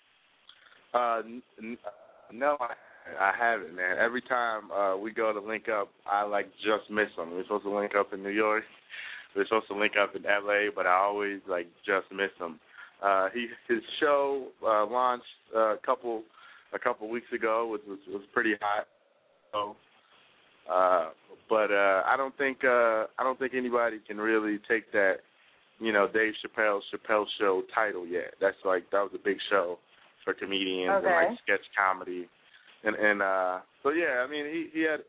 Uh, n- n- no, I, I haven't, man. Every time uh, we go to link up, I like just miss him. We're supposed to link up in New York. We're supposed to link up in L A, but I always like just miss him. Uh, he his show uh, launched uh, a couple a couple weeks ago, which was was pretty hot. So. Uh, but uh, I don't think uh, I don't think anybody can really take that, you know, Dave Chappelle Chappelle Show title yet. That's like that was a big show for comedians okay. and like sketch comedy, and and uh, so yeah, I mean he he had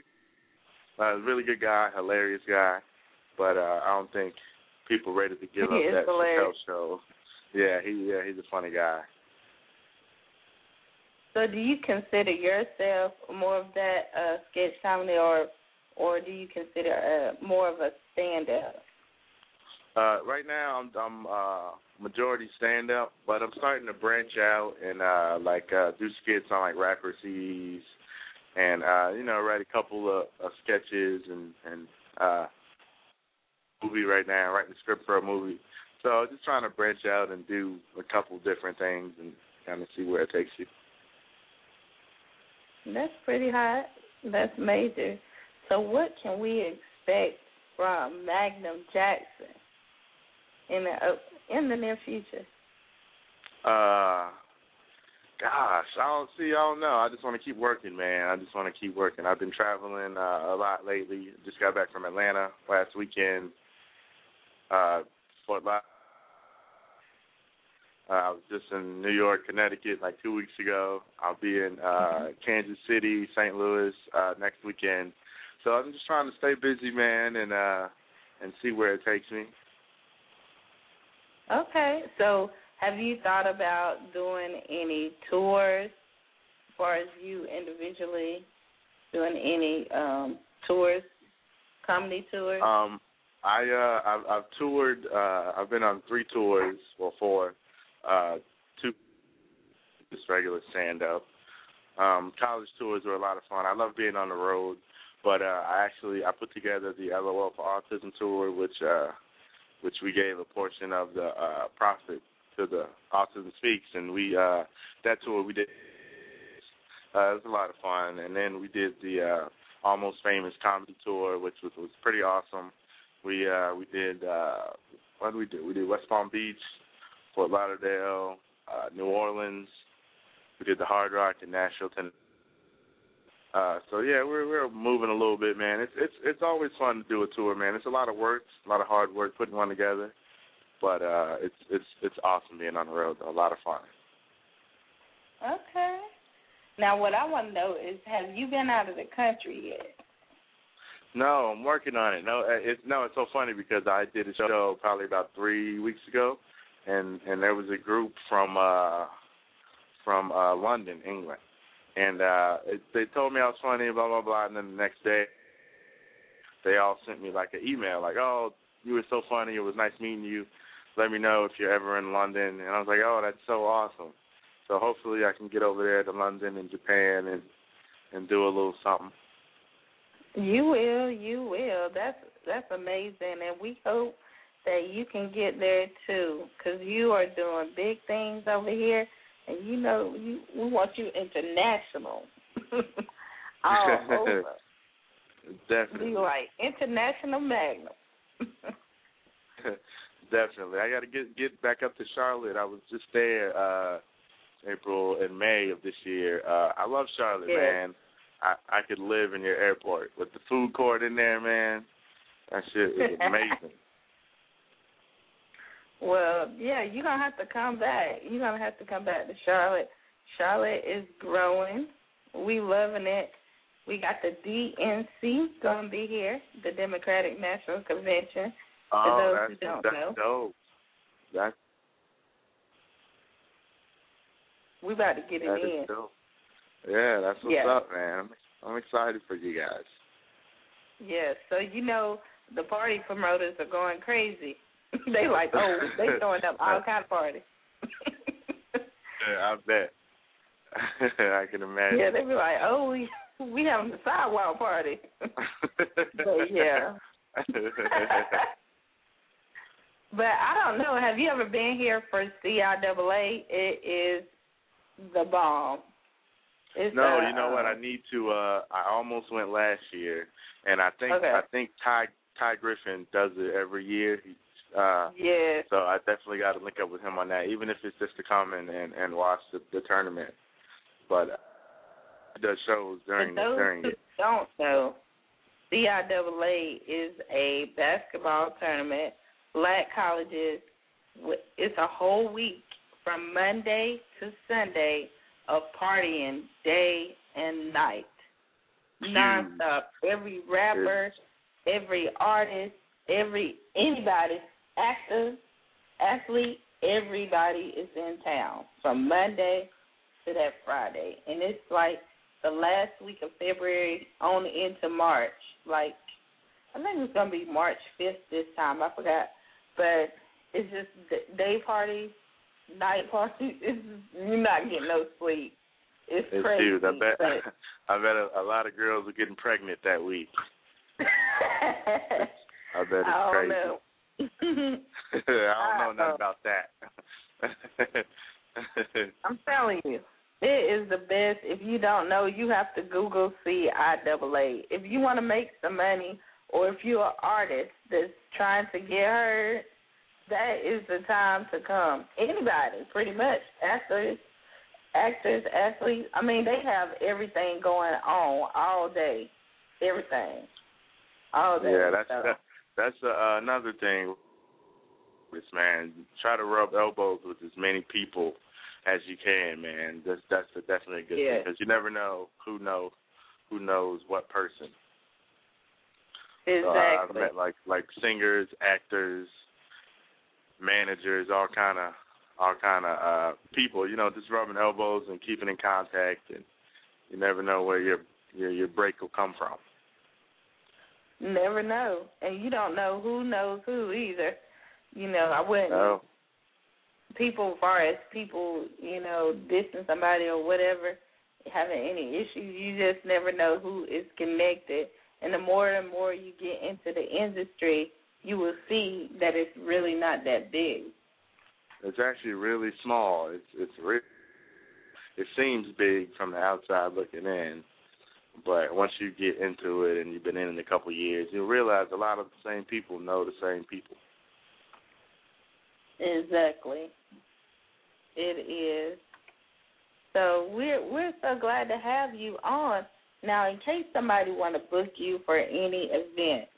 uh, a really good guy, hilarious guy, but uh, I don't think people ready to give he up that hilarious. Chappelle Show. Yeah, he yeah he's a funny guy. So do you consider yourself more of that uh, sketch comedy, or or do you consider uh, more of a stand-up? Uh, right now, I'm, I'm uh, majority stand-up, but I'm starting to branch out and uh, like uh, do skits on like rapper C Ds, and uh, you know, write a couple of, of sketches and and uh, movie right now, writing the script for a movie. So just trying to branch out and do a couple different things and kind of see where it takes you. That's pretty hot. That's major. So what can we expect from Magnum Jackson in the uh, in the near future? Uh, gosh, I don't see. I don't know. I just want to keep working, man. I just want to keep working. I've been traveling uh, a lot lately. Just got back from Atlanta last weekend. Uh, Fort Lauderdale. Uh, I was just in New York, Connecticut, like two weeks ago. I'll be in uh, Kansas City, Saint Louis uh, next weekend. So I'm just trying to stay busy, man, and uh, and see where it takes me. Okay. So have you thought about doing any tours as far as you individually doing any um, tours, comedy tours? Um, I, uh, I've, I've toured. Uh, I've been on three tours, well, four. Uh, two just regular stand-up. Um, college tours were a lot of fun. I love being on the road, but uh, I actually I put together the L O L for Autism tour, which uh, which we gave a portion of the uh, profit to the Autism Speaks, and we uh, that tour we did. Uh, it was a lot of fun, and then we did the uh, Almost Famous comedy tour, which was, was pretty awesome. We uh, we did uh, what did we do? We did West Palm Beach, Fort Lauderdale, uh, New Orleans. We did the Hard Rock in Nashville, Tennessee. Uh, so yeah, we're we're moving a little bit, man. It's it's it's always fun to do a tour, man. It's a lot of work, a lot of hard work putting one together, but uh, it's it's it's awesome being on the road. A lot of fun. Okay. Now, what I want to know is, have you been out of the country yet? No, I'm working on it. No, it's no, it's so funny because I did a show probably about three weeks ago, and and there was a group from uh, from uh, London, England, and uh, it, they told me I was funny, blah blah blah, and then the next day they all sent me like an email, like, oh, you were so funny, it was nice meeting you. Let me know if you're ever in London, and I was like, oh, that's so awesome. So hopefully I can get over there to London and Japan and and do a little something. You will, you will. That's that's amazing, and we hope that you can get there too, because you are doing big things over here, and you know you, we want you international, all over. Definitely. You like international Magnum. Definitely. I got to get get back up to Charlotte. I was just there uh, April and May of this year. Uh, I love Charlotte, yeah. man. I, I could live in your airport with the food court in there, man. That shit is amazing. Well, yeah, you're going to have to come back. You're going to have to come back to Charlotte. Charlotte is growing. We loving it. We got the D N C going to be here, the Democratic National Convention, oh, for those that's, who don't that's know. dope. That's, we about to get it that in. Is dope. Yeah, that's what's yeah. up, man. I'm excited for you guys. Yeah, so you know the party promoters are going crazy. They like, oh, they throwing up all kind of parties. Yeah, I bet. I can imagine. Yeah, they be like, oh, we we having a sidewalk party. But yeah. But I don't know. Have you ever been here for C I A A? It is the bomb. It's, no, uh, you know what? I need to. Uh, I almost went last year, and I think okay. I think Ty Ty Griffin does it every year. He, uh, yeah. So I definitely got to link up with him on that, even if it's just to come and and, and watch the, the tournament. But uh, he does shows during For those during who it. Don't know, C I A A is a basketball tournament. Black colleges. It's a whole week from Monday to Sunday of partying day and night, nonstop. Every rapper, every artist, every anybody, actor, athlete, everybody is in town from Monday to that Friday, and it's like the last week of February on into March. Like, I think it's going to be March fifth this time. I forgot. But it's just day parties, night parties. It's just, you're not getting no sleep. It's, it's crazy. Dude, I bet, but... I bet a, a lot of girls are getting pregnant that week. I bet it's I crazy. Know. I don't I know nothing know. about that. I'm telling you, it is the best. If you don't know, you have to Google C I A A. If you want to make some money, or if you're an artist that's trying to get heard, that is the time to come. Anybody, pretty much, actors, actors, athletes. I mean, they have everything going on all day, everything, all day. Yeah, that's so. that, that's uh, another thing. This man, try to rub elbows with as many people as you can, man. That's that's a, definitely a good yeah. thing, because you never know who know who knows what person. Exactly. So, uh, I've met like like singers, actors, managers, all kind of all kind of uh, people. You know, just rubbing elbows and keeping in contact, and you never know where your your your break will come from. Never know, and you don't know who knows who either. You know, I wouldn't. No. People, as far as people, you know, dissing somebody or whatever, having any issues, you just never know who is connected. And the more and more you get into the industry, you will see that it's really not that big. It's actually really small. It's it's re- it seems big from the outside looking in, but once you get into it and you've been in it a couple of years, you'll realize a lot of the same people know the same people. Exactly. It is. So we're we're so glad to have you on. Now, in case somebody want to book you for any event,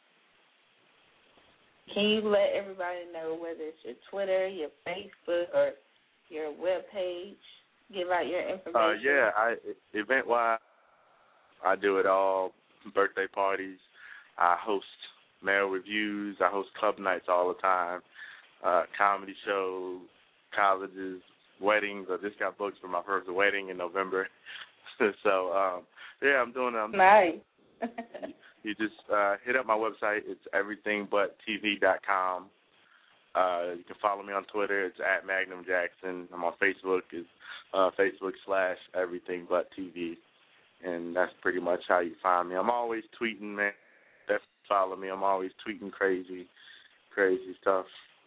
can you let everybody know whether it's your Twitter, your Facebook, or your webpage? Give out your information. Uh, yeah, I event wise, I do it all. Birthday parties. I host mail reviews. I host club nights all the time. Uh, comedy shows, colleges, weddings. I just got booked for my first wedding in November. so, um, yeah, I'm doing um, nice. You just uh, hit up my website. It's everything but T V dot com. Uh, you can follow me on Twitter. It's at Magnum Jackson. I'm on Facebook. It's uh, Facebook slash everything but T V. And that's pretty much how you find me. I'm always tweeting, man. Definitely follow me. I'm always tweeting crazy, crazy stuff.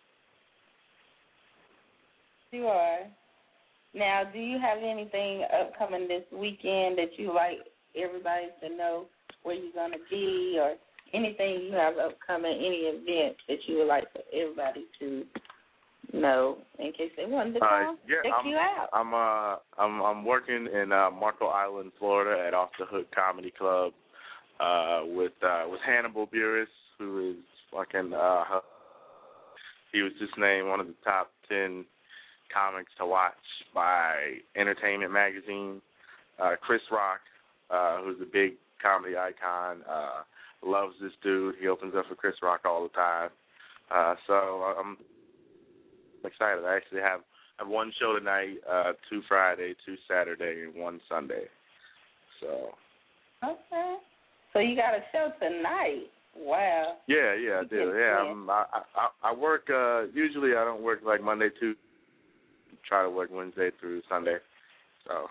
You are. Now, do you have anything upcoming this weekend that you like everybody to know where you're going to be, or anything you have upcoming, any event that you would like for everybody to know in case they wanted to come uh, yeah, check I'm, you out? I'm uh I'm I'm working in uh, Marco Island, Florida, at Off the Hook Comedy Club uh, with uh, with Hannibal Buress, who is fucking uh, he was just named one of the top ten comics to watch by Entertainment Magazine. Uh, Chris Rock, uh, who's a big comedy icon, uh, loves this dude. He opens up for Chris Rock all the time. Uh, so I'm excited. I actually have, have one show tonight, uh, two Friday, two Saturday, and one Sunday. So. Okay. So you got a show tonight. Wow. Yeah, yeah, I do. Yeah, I'm, I, I I work. Uh, usually, I don't work like Monday, Tuesday. Try to work Wednesday through Sunday. So.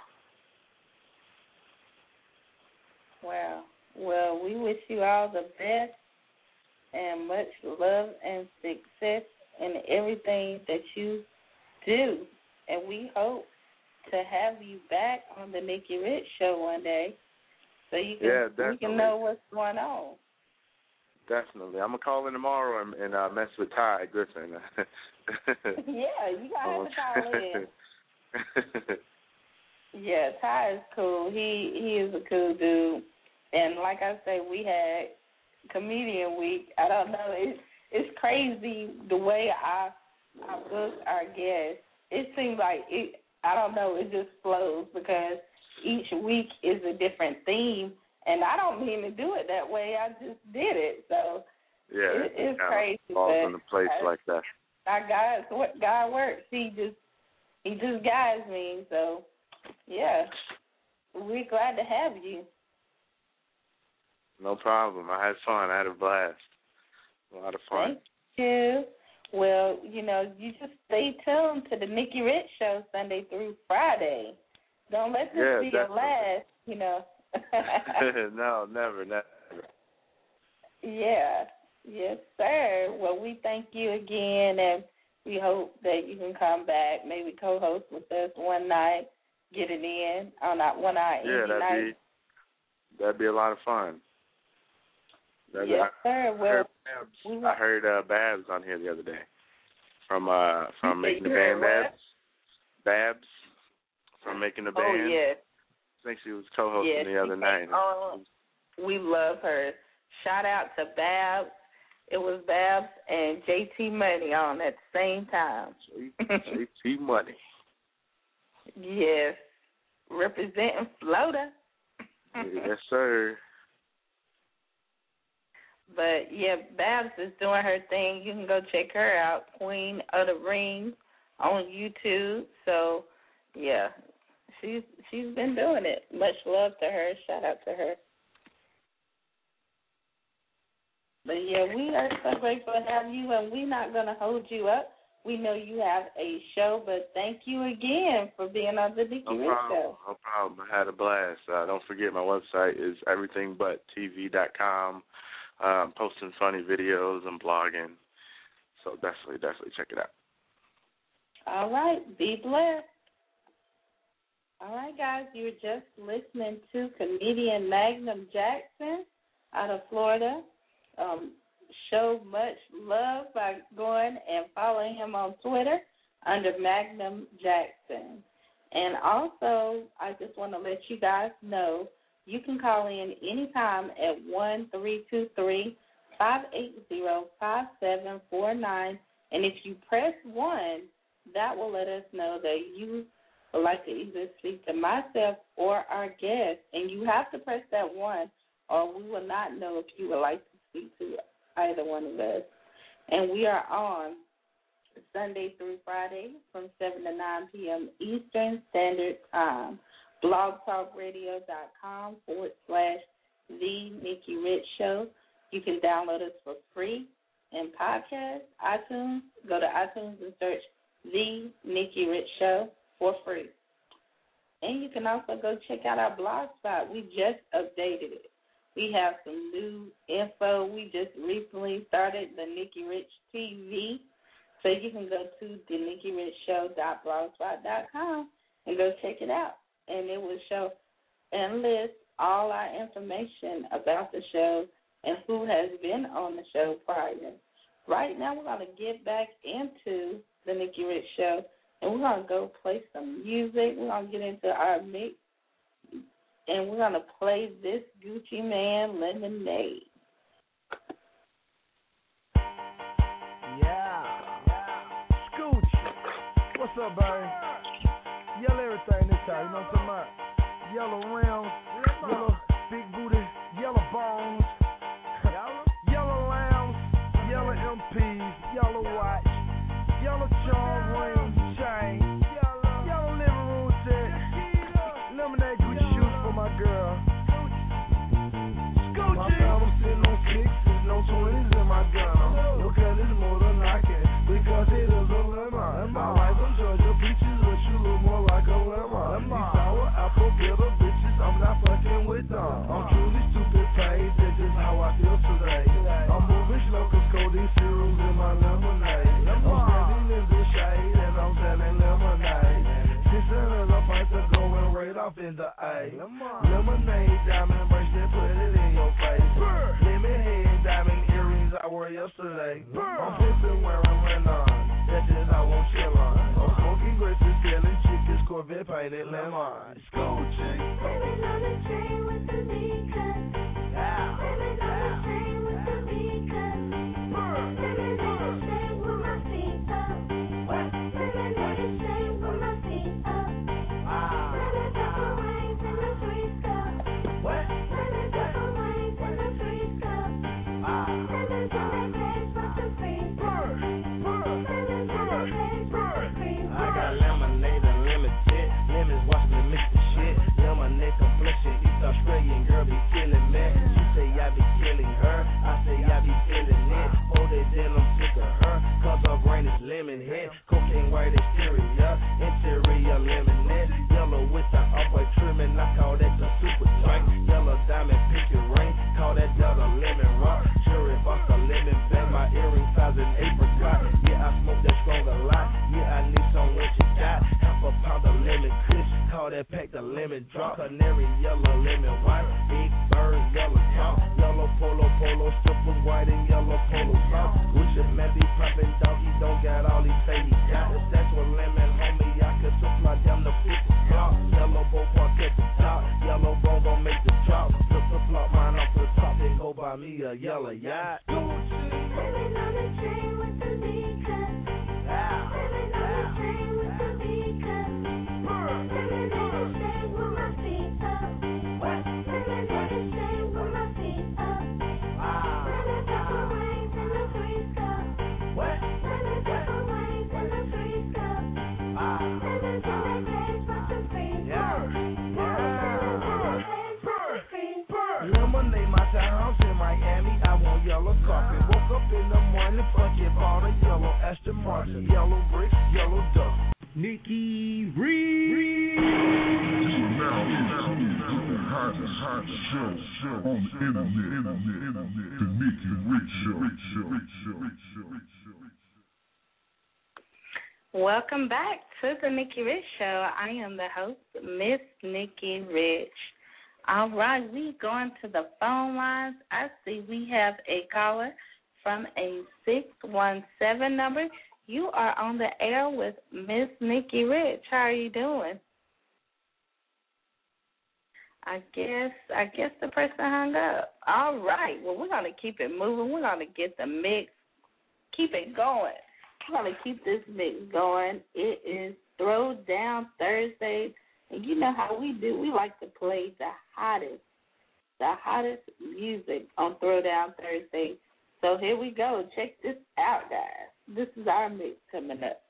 Wow. Well, we wish you all the best and much love and success in everything that you do. And we hope to have you back on the Nikki Rich Show one day, so you can yeah, we can know what's going on. Definitely. I'm going to call in tomorrow and, and uh, mess with Ty Griffin. Yeah, you got to have to call in. Yeah, Ty is cool. He he is a cool dude. And like I say, we had Comedian Week. I don't know. It's, it's crazy the way I, I book our guests. It seems like, it. I don't know, it just flows because each week is a different theme. And I don't mean to do it that way. I just did it. So yeah, it, it's kind crazy. Of falls into place I, like that. Our God, what God works. He just He just guides me. So yeah, we're glad to have you. No problem. I had fun. I had a blast. A lot of fun. Thank you. Well, you know, you just stay tuned to the Nikki Rich Show Sunday through Friday. Don't let this Yeah, be your definitely. last, you know. No, never, never. Yeah. Yes, sir. Well, we thank you again, and we hope that you can come back, maybe co-host with us one night, get it in on our, one of our Yeah, indie that'd nights. be that'd be a lot of fun. That'd be- Yes, sir. I Well, heard, Babs, I heard uh, Babs on here the other day from uh from You making the heard band. what? Babs, Babs from making the band. Oh, yes. I think she was co-hosting Yes, the other she night. came on. We love her. Shout out to Babs. It was Babs and J T Money on at the same time. J T Money. Yes. Representing Florida. Yes, sir. But, yeah, Babs is doing her thing. You can go check her out, Queen of the Ring, on YouTube. So, yeah, she's she's been doing it. Much love to her. Shout out to her. But, yeah, we are so grateful to have you, and we're not going to hold you up. We know you have a show, but thank you again for being on the Nikki No Rich problem. Show. No problem. I had a blast. Uh, don't forget my website is everything but T V dot com. Uh, I'm posting funny videos and blogging. So definitely, definitely check it out. All right. Be blessed. All right, guys. You were just listening to comedian Magnum Jackson out of Florida. Um, show much love by going and following him on Twitter under Magnum Jackson. And also, I just want to let you guys know you can call in anytime at one three two three, five eight zero, five seven four nine. And if you press one, that will let us know that you would like to either speak to myself or our guest. And you have to press that one, or we will not know if you would like to speak to either one of us. And we are on Sunday through Friday from seven to nine p.m. Eastern Standard Time. blogtalkradio.com forward slash The Nikki Rich Show. You can download us for free in podcast, iTunes. Go to iTunes and search The Nikki Rich Show for free. And you can also go check out our blog spot. We just updated it. We have some new info. We just recently started the Nikki Rich T V. So you can go to the nikki rich show dot blogspot dot com and go check it out. And it will show and list all our information about the show and who has been on the show prior. Right now we're going to get back into the Nikki Rich Show, and we're going to go play some music. We're going to get into our mix, and we're going to play this Gucci Man Lemonade. Yeah. Scoochie. What's up, baby? Yell everything this time, you know what I'm talking about? Yellow rims, yellow big booty, yellow bones, yellow lambs, yellow M Ps, yellow watch, yellow charm ring, chain, yellow living room set, lemonade Gucci shoes for my girl. My fam, I'm sitting on sixes, no twenties in my gun. Look at this motor knocking, because it is a lemon. I like them Georgia peaches, but you look more like a lemon. These sour apple bitter bitches, I'm not fucking with them. I'm truly stupid paid, that's just how I feel today. I'm moving slow, cause codeine cereals in my lemonade. I'm standing in the shade, and I'm selling lemonade. Six hundred a pint of going right off in the A. Lemonade, diamond bracelet, put it in your face. Lemon head, diamond earrings I wore yesterday. I'm pussy wearing Renan, that's just how I'm chillin'. I'm smoking grapes and selling chickens, Corvette painted lemon. Scoochie. Living on a train with the beacon. Living on a train with the beacon. Living in a shade with my feet up. Living in a shade with my feet up. Living different ways in the streets go. Living different ways in the streets go. Living to the days with the free bird. Living to the days with the free bird. I got lemonade and lemon tit. Lemons watch me mix it drop. Canary yellow, lemon white, big bird, yellow top. Yellow polo, polo, stripper white and yellow polo soft. Wish a man be poppin' donkey, don't got all he say he got. If that's what lemon, homie, I could supply down the fifty block. Yellow bow park at the top, yellow bow gon' make the drop. Flip the flop mine off the top, then go buy me a yellow yacht. Living on the train with the V-cut. Living on the train with the V-cut. Living in the shade with my feet up. Living in the shade with my feet up. Living different ways in the threes cup. Living different ways in the threes cup. Living to the days with the freeze cup. Lemonade, my town's in Miami. I want yellow carpet. Woke up in the morning, fuck it, bought a yellow Aston Martin, yellow bricks, yellow duck. Nikki Reed. You are now listening to the hottest, hot show, show on the internet, internet, internet, the Nikki Rich Show, Rich Show, Rich Show, Rich Show, Rich Show. Welcome back to the Nikki Rich Show. I am the host, Miss Nikki Rich. All right, we going to the phone lines. I see we have a caller from a six one seven number. You are on the air with Miss Nikki Rich. How are you doing? I guess I guess the person hung up. All right. Well, we're going to keep it moving. We're going to get the mix. Keep it going. We're going to keep this mix going. It is Throw Down Thursday. And you know how we do. We like to play the hottest, the hottest music on Throwdown Thursday. So here we go. Check this out, guys. This is our mix coming up.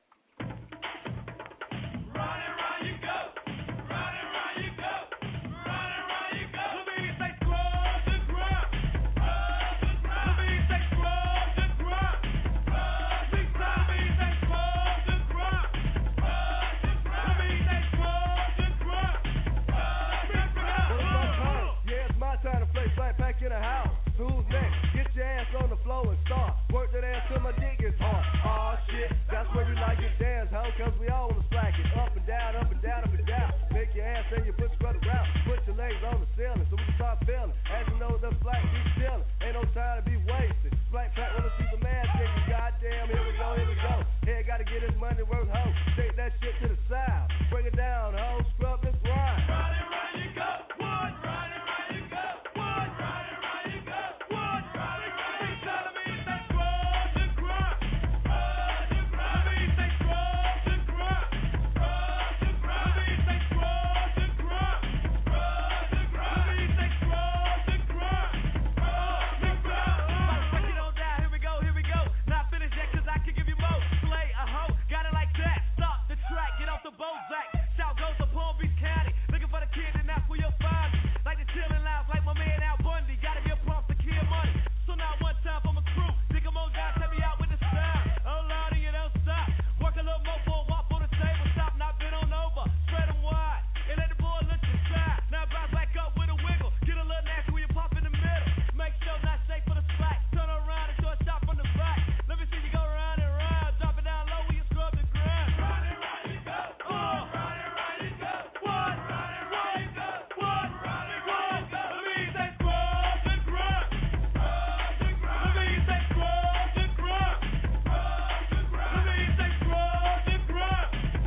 Back in the house, who's next? Get your ass on the floor and start. Work that ass till my dick gets hard. Aw, shit, that's where we like it dance, ho, cause we all wanna slack it. Up and down, up and down, up and down. Make your ass and your foot spread around. Put your legs on the ceiling so we can start feeling. As you know, the flight be chilling. Ain't no time to be wasted. Flight pack wanna see the man take you. Goddamn, here we go, here we go. Head gotta get his money worth, ho. Take that shit to the side. Bring it down, ho. Scrub this grind. Run it, run you go. One, run it, run you go. One, run it, run you go. One, run it, run you go. Telling me they scrub the grind. Scrub the grind. Me they scrub the grind. Scrub the grind. Me they scrub the grind. Scrub the grind. Me they scrub the grind. Scrub the grind. Break it on down. Here we go, here we go. Not finished yet, cause I can give you more. Slay a hoe. Got it like that. Stop the track. Get off the Bozak. Shout goes to Palm Beach County. Looking for the kid and that's where you'll find me. Like the chillin' life, like my man Al Bundy. Gotta give prompts to kill money. So now one time for my crew. Dig 'em on down, take me out with the style. Oh Lord, you don't stop. Work a little more for a walk on the table. Stop, not been on over. Spread 'em wide. And let the boy look to the side. Now bounce back up with a wiggle. Get a little nasty when you pop in the middle. Make sure not safe for the slack. Turn around and do a shot from the back. Let me see you go round and round. Drop it down low when you scrub the ground. Run it, run you go. Uh. Run it, run you go. One, run it, run you go. One, run it, run you go. Let me say scrub the ground. Scrub the ground. Let me say scrub the ground. Scrub the ground. Let me say scrub the ground.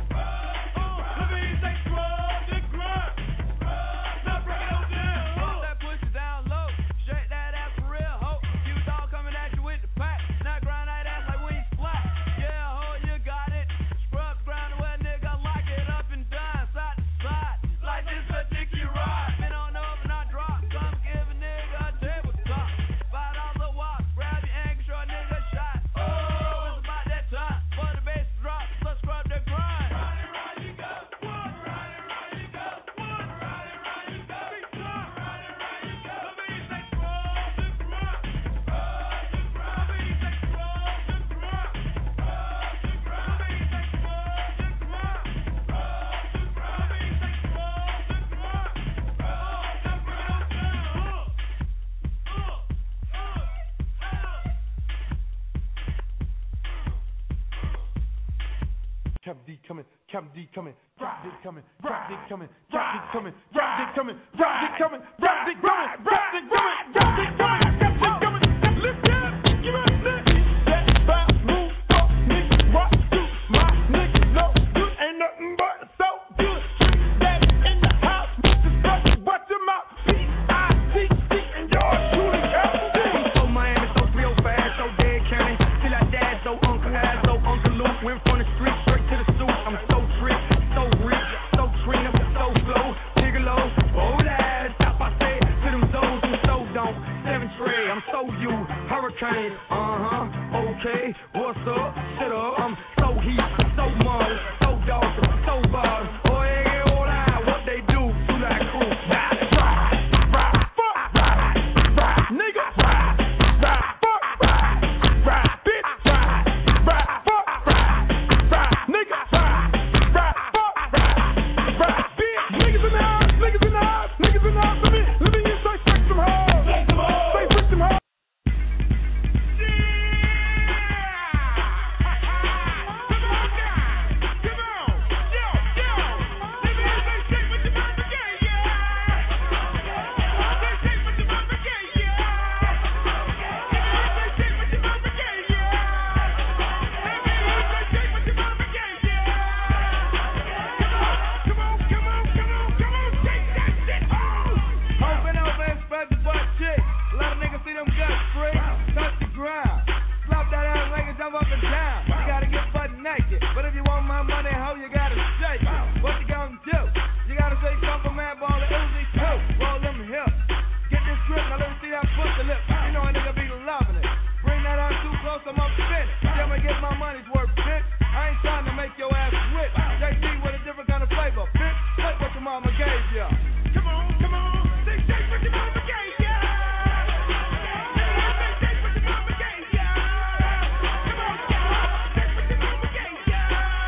Uh. Let me say scrub the ground. Now break it on down. Put that pussy down low. Shake that ass for real, ho. You dog coming at you with the pack. Now grind that ass like when you flat. Yeah, ho, you got it. Scrub the ground where nigga like it up and down, side to side. Like this a dicky ride. Been on over, not drop. Come give a nigga a tabletop. Fight off the walk. Grab your ankle, show a nigga a shot. Oh, it's about that time for the bass to drop. So scrub the grind. Run it, run you go. One, run it, run you go. One, run it, run you go. Run it, run you go. Let me say scrub the grind. Scrub the grind. Let me say scrub the grind. Scrub the grind. Let me say scrub the grind. Scrub the grind. Let me say scrub the grind. Scrub the grind. Uh, uh, uh, uh. Captain D coming, Captain D coming. Rah, drop dick coming, drop dick coming, drop dick coming, drop dick coming, drop dick coming, drop dick coming, drop dick coming, drop dick coming, drop dick coming. Lift up, give me a lift. That bounce, move, fuck, nigga, rock to my nigga. No, you ain't nothing but so good. That in the house, Mister Struck, watch him out. P I C C and your shooting out. I'm so Miami, so three oh five, so dead county. Till I die, so Uncle Al, so Uncle Luke. Went from the street straight to the suit. I'm so trick, so rich, so Trina, so flow. Gigolo, old ass, stop I say to them zones who so don't. Seven tray, I'm so you, hurricane, uh huh, okay, what's up, shut up, I'm so heat, so mud, so dog, so bottom, oh yeah, all that, what they do, to that crew, ride, ride, ride, fuck, ride, ride, nigga, ride, ride, fuck, ride, ride, bitch, ride, ride, fuck, ride, ride, nigga, ride, ride, fuck, ride, ride, bitch, niggas in the house, niggas in the house, niggas in the house, let me, let me get straight straight some hoes. Say switch them hoes. Open over and spread the butt cheek. Let a nigga see them guts free. Touch the ground. Slap that ass like it jump up and down. You gotta get butt naked. But if you want my money, ho, you gotta shake it. What you gonna do? You gotta say something, man, ball the Uzi too. Roll them hips. Get this grip, now let me see that pussy lip. You know a nigga be loving it. Bring that out too close, I'm up spinning. Tell me get my money's worth, bitch. I ain't trying to make your ass rich. J T with a different kind of flavor, bitch. Take what your mama gave ya. Come on, come on. Say, take what your mama gave ya. Take what your mama gave ya. Come on, take what your mama gave ya.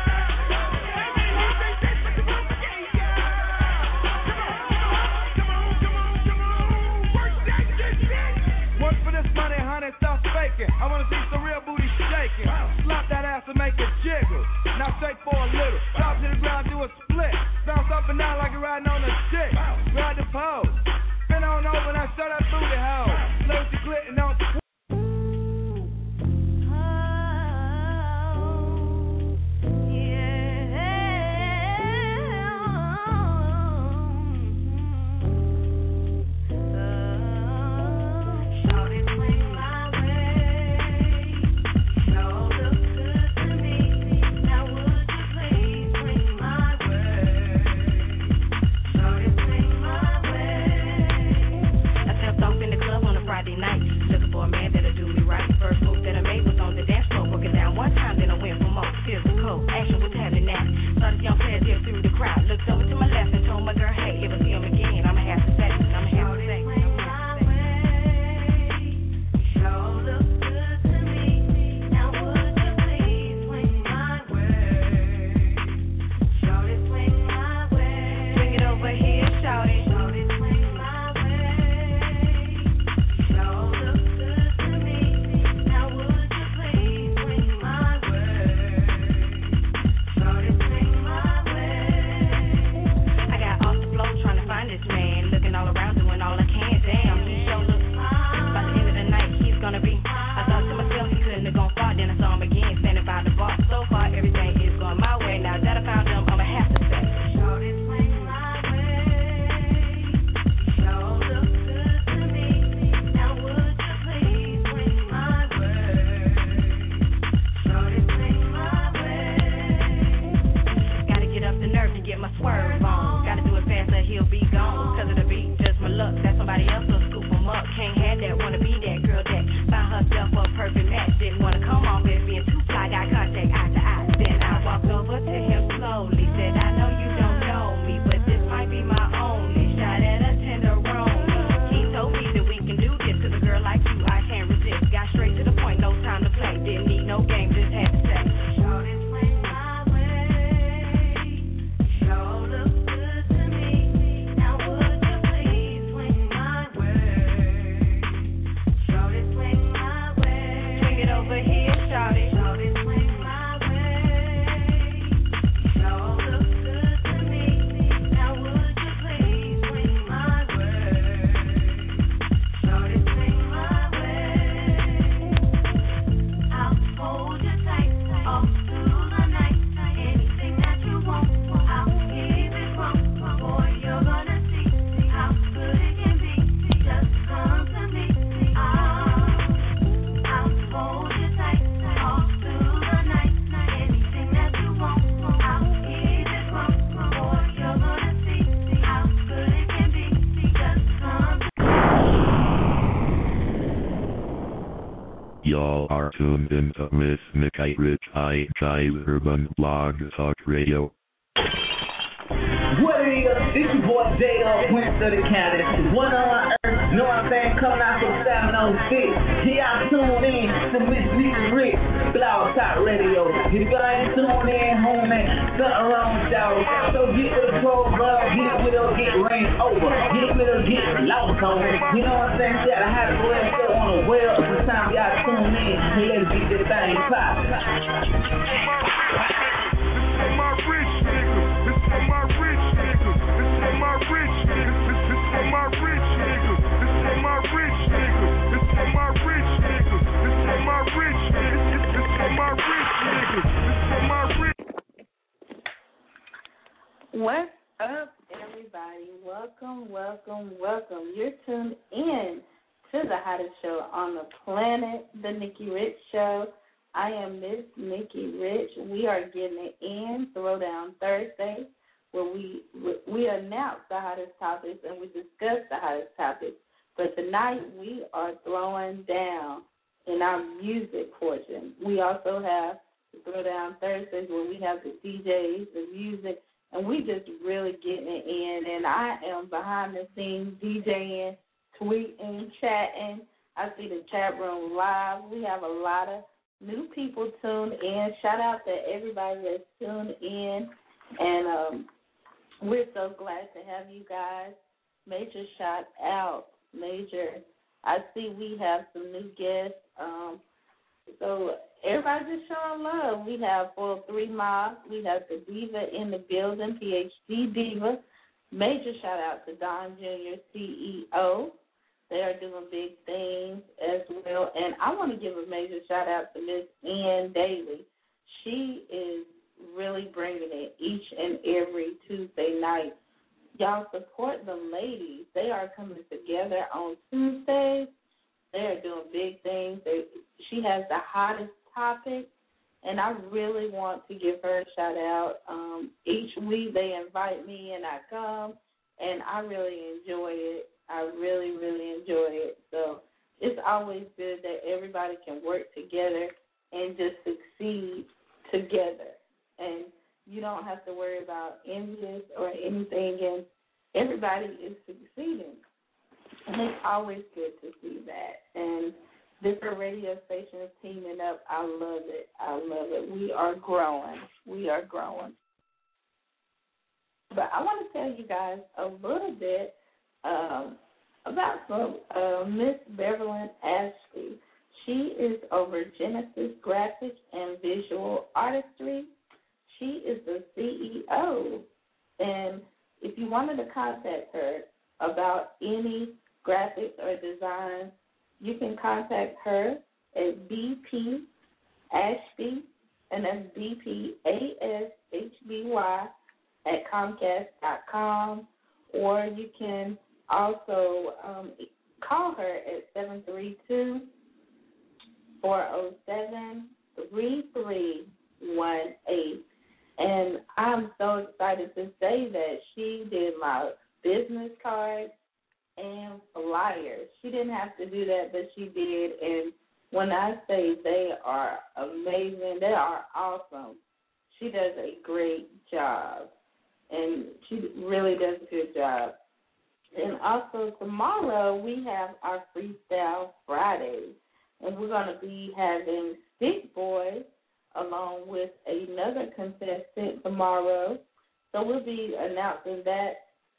Say, take what your mama gave ya. Come on, come on, come on, come on. Work that shit, bitch. Work for this money, honey, stop faking. I wanna see some real booty shaking. Slap that ass and make it jiggle. Now shake for a little. Drop to the ground, do a split. Bounce up and down like you're riding on a stick. Ride the pole. Spin on over, now shut that booty hole. Float your clit and don't tw- Friday night, looking for a man that'll do me right. First move that I made was on the dance floor, broke it down one time, then I went for more physical action. What's happening now? Started young player dip through the crowd, looked over to my left and told my girl, hey, if I see him again, I'ma have to say, I'ma have to say. Bring it over here, shout it. Y'all are tuned into Miss Nikki Rich I Jive Urban Blog Talk Radio. What it is, it's your boy J O, Prince of the County. One on earth, know what I'm saying? Coming out from seven oh six. Here I tune in to Miss Nikki Rich, Blog Talk Radio. If you ain't tuned in, homie, something wrong with y'all. So get with the program, get with her, get ran over. Get with her, get lost on it. You know what I'm saying? You gotta have the well show on the well of the time y'all tune in. And let's get this thing pop. My rich nigga, this for my rich nigga, this for my rich nigga, this this for my rich nigga, this for my rich nigga, this for my rich nigga, this for my rich nigga, this this for my rich nigga, this for my rich. What's up, everybody? Welcome, welcome, welcome. You're tuned in to the hottest show on the planet, The Nikki Rich Show. I am Miss Nikki Rich. We are getting it in Throwdown Thursday, where we we announce the hottest topics and we discuss the hottest topics. But tonight we are throwing down in our music portion. We also have the Throwdown Thursdays where we have the D Js, the music, and we just really getting it in. And I am behind the scenes DJing, tweeting, chatting. I see the chat room live. We have a lot of new people tuned in. Shout out to everybody that's tuned in. And um, we're so glad to have you guys. Major shout out. Major. I see we have some new guests. Um, so everybody just showing love. We have four oh three Mob. We have the Diva in the building, P H D Diva. Major shout out to Don Junior, C E O. They are doing big things as well. And I want to give a major shout-out to Miss Ann Daly. She is really bringing it each and every Tuesday night. Y'all support the ladies. They are coming together on Tuesdays. They are doing big things. They, she has the hottest topic, and I really want to give her a shout-out. Um, each week they invite me, and I come, and I really enjoy it. I really, really enjoy it. So it's always good that everybody can work together and just succeed together. And you don't have to worry about envious or anything, and everybody is succeeding. And it's always good to see that. And different radio stations teaming up, I love it. I love it. We are growing. We are growing. But I want to tell you guys a little bit Um, about some uh, Miss Beverlyn Ashby. She is over Genesis Graphic and Visual Artistry. She is the C E O. And if you wanted to contact her about any graphics or design, you can contact her at B P Ashby, and that's B P A S H B Y at Comcast dot com, or you can also um, call her at seven three two, four oh seven, three three one eight. And I'm so excited to say that she did my business cards and flyers. She didn't have to do that, but she did. And when I say they are amazing, they are awesome. She does a great job, and she really does a good job. And also tomorrow we have our Freestyle Friday, and we're going to be having Stick Boy along with another contestant tomorrow. So we'll be announcing that,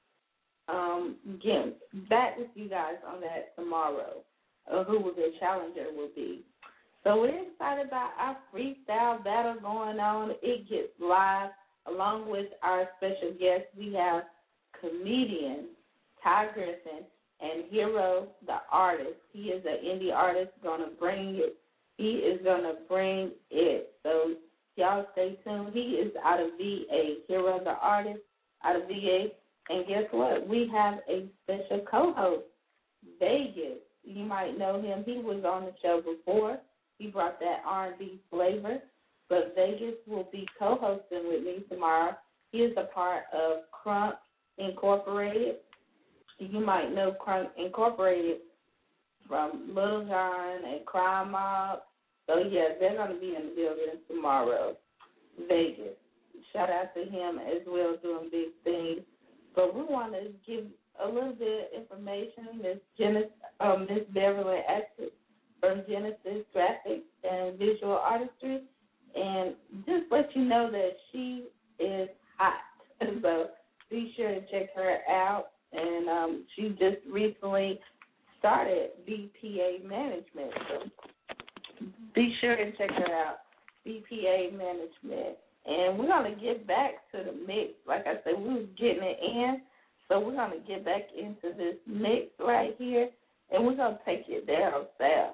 um, getting back with you guys on that tomorrow, uh, who the challenger will be. So we're excited about our freestyle battle going on. It gets live along with our special guest. We have comedian Ty Griffin and Hero the artist. He is an indie artist going to bring it. He is going to bring it. So y'all stay tuned. He is out of V A. Hero the artist out of V A. And guess what? We have a special co-host, Vegas. You might know him. He was on the show before. He brought that R and B flavor. But Vegas will be co-hosting with me tomorrow. He is a part of Crunk Incorporated. You might know Crunk Incorporated from Little John and Crime Mob. So, yeah, they're going to be in the building tomorrow, Vegas. Shout out to him as well, doing big things. But we want to give a little bit of information. Miss Genesis, um, Miss Beverly Axis from Genesis Graphics and Visual Artistry, and just let you know that she is hot. So be sure to check her out. And um, she just recently started B P A Management. So be sure to check her out, B P A Management. And we're going to get back to the mix. Like I said, we was getting it in, so we're going to get back into this mix right here, and we're going to take it down south.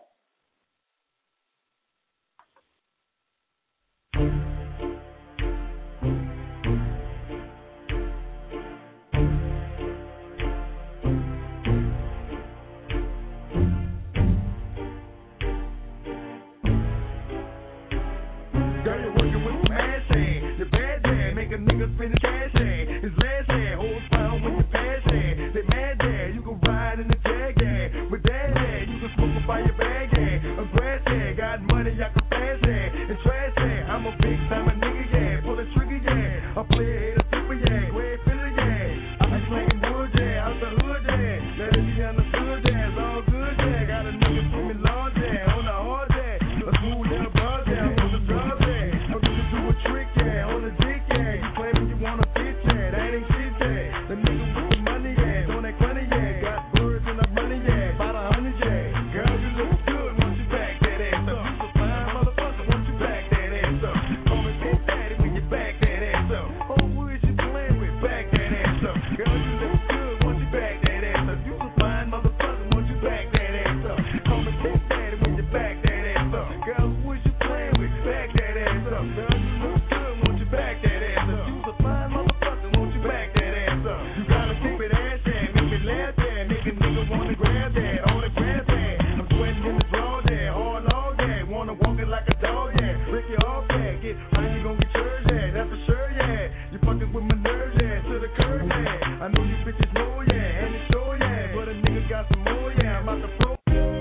Niggas spending cash in his last hand, hold down with the passion. They mad there, you can ride in the jag yeah. With that hand, you can smoke up by your bag yeah. A grass hand, got money I can fast hand. And trash hand, I'm a big time a nigga yeah. Pull a trigger yeah, I play a hit a super yeah. Go ahead, feel it yeah. I be slanging wood yeah, out the hood yeah. Let it be understood yeah, it's all good yeah. Got a nigga swimming large yeah, on the hard yeah. A smooth little buzz yeah, on the drugs yeah. I'm gonna do a trick yeah, on the dick yeah. Want a bitch, yeah, that ain't shit, yeah. The nigga with the money, yeah, on that money, yeah. Got birds in the money, yeah, about a hundred, yeah. Girl, you look good, won't you back that ass up? You a fine motherfucker, won't you back that ass up? Call me Big Daddy when you back that ass up. Oh, who is you playing with? Back that ass up. Girl, you look good, won't you back that ass up? You a fine motherfucker, won't you back that ass up? Call me Big Daddy when you back that ass up. Girl, who is you playing with? Back that ass up. Girl, you look good, won't you back that ass up? You a fine motherfucker, won't you back that ass up? You gotta keep it ass there, make me laugh there, make a nigga wanna grab that, on the grass there. I'm sweating in the draw there, hard all day, wanna walk it like a dog, yeah. Rick you off there, get right, you gon' get yours, yeah, that's for sure, yeah. You fucking with my nerves, yeah, to the curb, yeah. I know you bitches know, yeah, and it's sure, yeah. But a nigga got some more, yeah, I'm out the floor.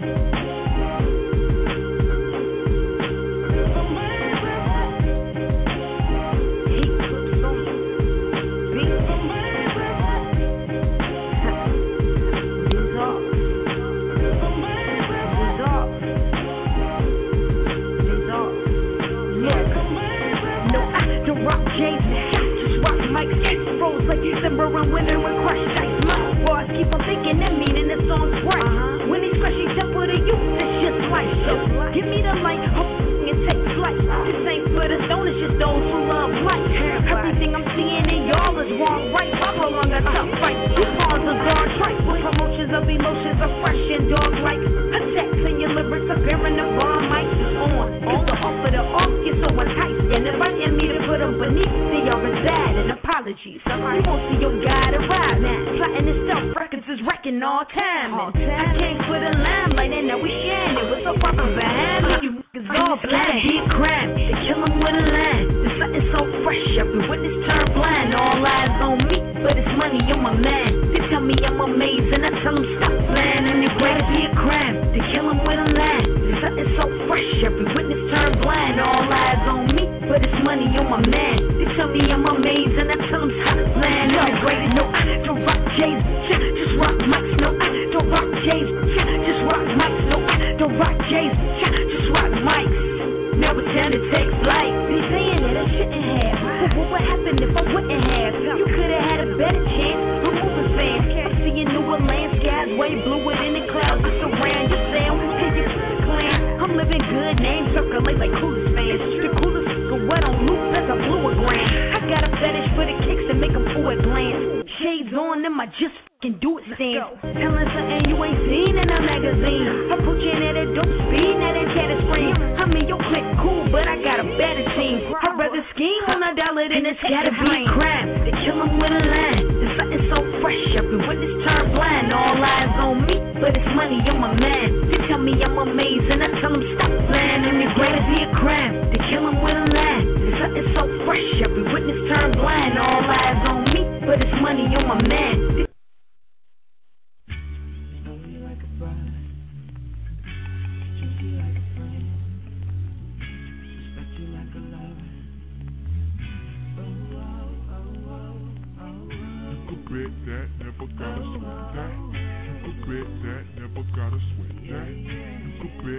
Like December and winter with crushed ice. My bars keep on thinking and meaning the song's right. Uh-huh. When these crushy temper to you, it's just life. So give me the light, hope and take flight. This ain't for the stone, it's just those who love life. Everything I'm seeing in y'all is wrong, right? I prolong a tough fight. You pause a guard trite with promotions of emotions are fresh and dog-like. Attacks in your lyrics appearing the bomb mic is on. On the off of the off, you're so enticed. And if I am me to put them beneath, they are bad and apologies. You won't see your guy to ride now. Plotting this stuff, records is wrecking all time. And I came for the limelight and now we sharing it. What's so poppin' behind me? You niggas all blind. Be a crime, they kill him with a line. There's something so fresh, every witness turn blind. All eyes on me, but it's money on my man. They tell me I'm amazing, I tell them stop lying. And it's great to be a crime, they kill him with a line. There's something so fresh, every witness turn blind. All eyes on me, but it's money on my man. They tell me I'm amazing, I tell them stop lying. No, great, no, I don't rock J's, just rock mics. No, I don't rock J's, just rock mics. No, I don't rock J's, just rock mics. Now it's time to take flight. Be saying that I shouldn't have. But what would happen if I wouldn't have? You could've had a better chance. We're moving fast. I'm seeing newer landscapes, way bluer than the clouds that surround your sound. Hey, you clan, I'm living good. Name circulate like coolest fans. The coolest nigga wet on loop as I blew a grand. I got a fetish for the kicks that make them pull a glance. Shades on them, I just fucking do it stand. Telling something you ain't seen in a magazine. Approaching at a dope speed, now that cat is scream. I mean, your click cool, but I got a better team. I'd rather scheme on a dollar than it's gotta be crime. They kill him with a line. There's something so fresh, every witness turn blind. All eyes on me, but it's money on my man. They tell me I'm amazing, I tell them stop lying. And it's great to be a crime. They kill him with a line. There's something so fresh, every witness turn blind. All eyes on me, but it's money on my man.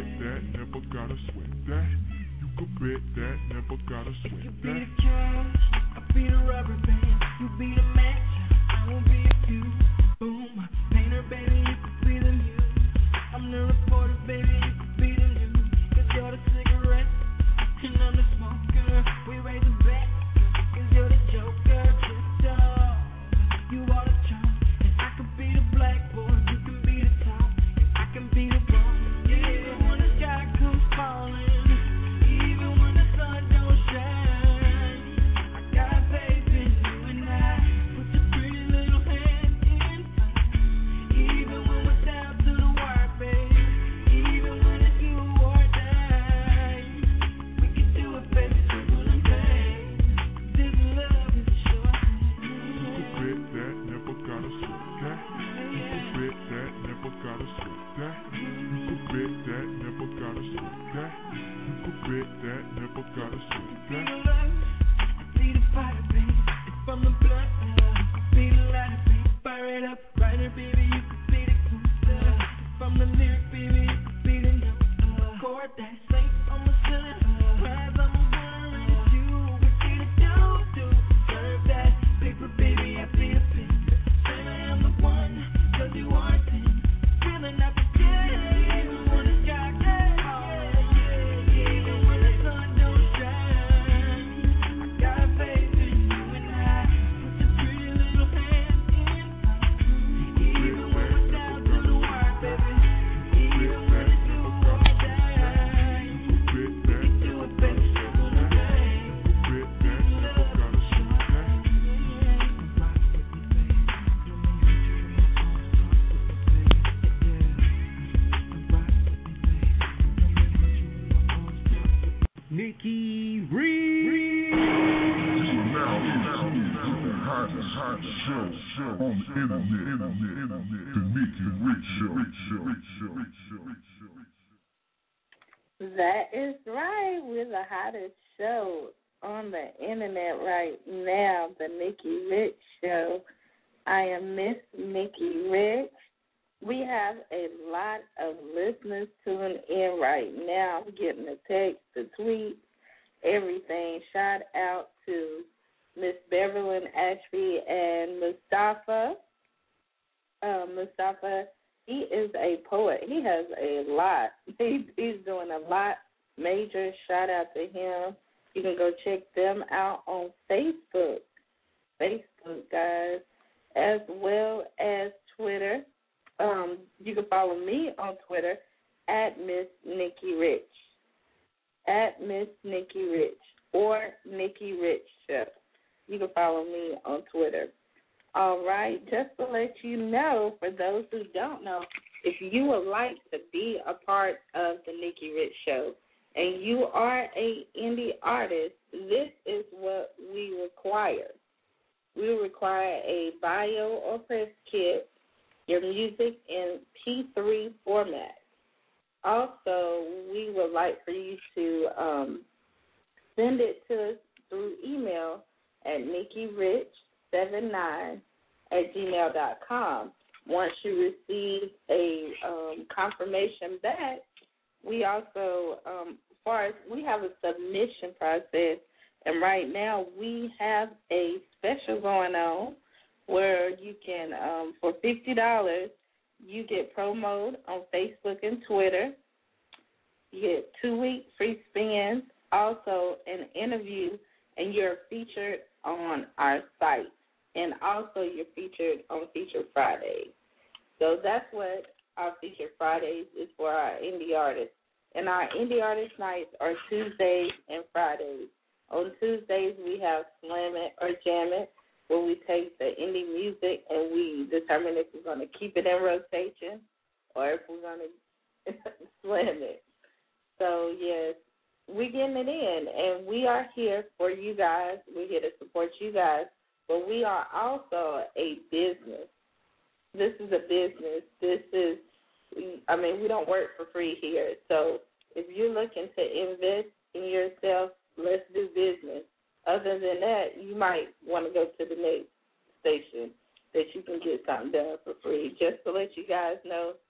that, never gotta sweat that. You could bet that, never gotta sweat You that. be the cash, I be the rubber band. You be the match, I won't be a fuse. Boom, painter, baby, you could be the muse. I'm the reporter, baby, you could be the news. Cause you're the cigarette, and I'm the smoker. We raise the bet, cause you're the joker. Just up, you are the charm. And I could be the blackboard, you can be the top. And I can be the boss. Yeah, even when the sky comes falling, even when the sun don't shine, I got faith in you and I put your pretty little hand in mine. Even when we're down to the wire, baby, even when it's you or die, we can do it, baby, simple and plain. This love is short. You could bet that, never gotta sweat that. You could bet that, never gotta sweat that. You could bet that, never gotta sweat that. You could bet that, never gotta sweat that. Be the fire, baby, from the blood. Be the lighter, baby, fire it up. Writer, baby, you could be the cruiser. From the lyric, baby, you could be the note. Chord that sings on my son. Prize, I'm a winner, and it's you. We see the do, do. Serve that paper, baby, I be the pen. Say I am the one, cause you are ten. Feeling up the ten, even when the sky gets hard. Even when the sun don't shine, I got faith in you and I put your pretty little hand in mine. Even when we're down to the wire, baby, even when it's you or die, we can do it, baby, simple and plain. This love is Nikki Reed. You are now in tune to the hottest, hot show, show on the internet, internet, internet, the Nikki Rich Show, show, show, show, show. That is right. We're the hottest show on the internet right now, the Nikki Rich Show. I am Miss Nikki Rich. We have a lot of listeners tuning in right now. I'm getting a text, a tweet, everything. Shout out to Miss Beverlyn Ashby and Mustafa. Uh, Mustafa, he is a poet. He has a lot. He, he's doing a lot. Major shout out to him. You can go check them out on Facebook. Facebook, guys, as well as Twitter. Um, you can follow me on Twitter at Miss Nikki Rich. At Miss Nikki Rich or Nikki Rich Show. You can follow me on Twitter. All right, just to let you know, for those who don't know, if you would like to be a part of the Nikki Rich Show and you are a indie artist, this is what we require. We require a bio or press kit, your music in P three format. Also, we would like for you to um, send it to us through email at nikki rich seven nine at gmail dot com. Once you receive a um, confirmation back, we also, um, as far as we have a submission process, and right now we have a special going on where you can, um, for fifty dollars, you get promoed on Facebook and Twitter. You get two-week free spins, also an interview, and you're featured on our site. And also you're featured on Feature Fridays. So that's what our Feature Fridays is for our indie artists. And our indie artist nights are Tuesdays and Fridays. On Tuesdays we have Slam It or Jam It, where we take the indie music and we determine if we're going to keep it in rotation or if we're going to slam it. So, yes, we're getting it in, and we are here for you guys. We're here to support you guys, but we are also a business. This is a business. This is, I mean, we don't work for free here. So if you're looking to invest in yourself, let's do business. Other than that, you might want to go to the next station that you can get something done for free. Just to let you guys know,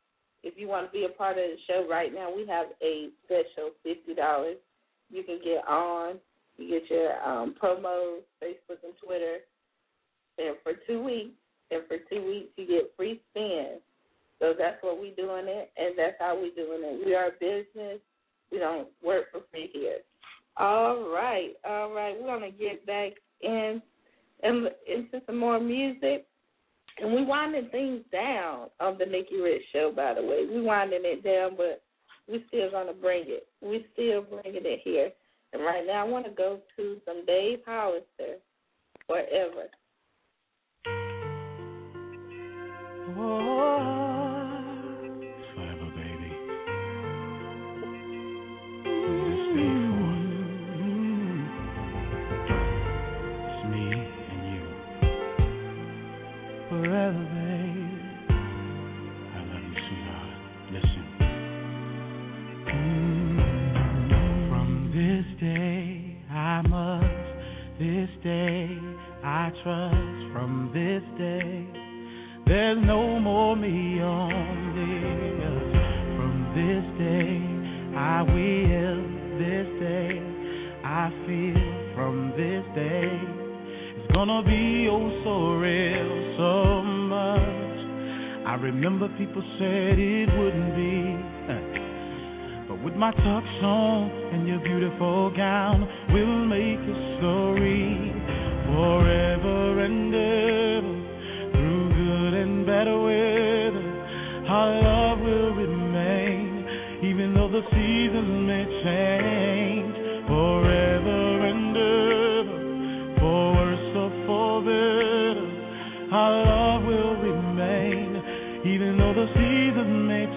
if you want to be a part of the show right now, we have a special fifty dollars. You can get on, you get your um, promos, Facebook and Twitter, and for two weeks, and for two weeks you get free spins. So that's what we're doing it, and that's how we're doing it. We are a business. We don't work for free here. All right, all right. We're going to get back in, in into some more music. And we winding things down on the Nikki Rich Show, by the way. We winding it down, but we still going to bring it. We still bringing it here. And right now I want to go to some Dave Hollister, Forever. Oh. Forever, baby. It's me and you. Forever, baby. I love you, sweetheart. Listen. Mm. From this day I must, this day I trust. From this day there's no more me on this. From this day I will, this day I feel. From this day it's gonna be oh so real, so much. I remember people said it wouldn't be, but with my tux on and your beautiful gown, we'll make a story forever and ever. And better weather, our love will remain, even though the seasons may change. Forever and ever, for worse or for better, our love will remain, even though the seasons may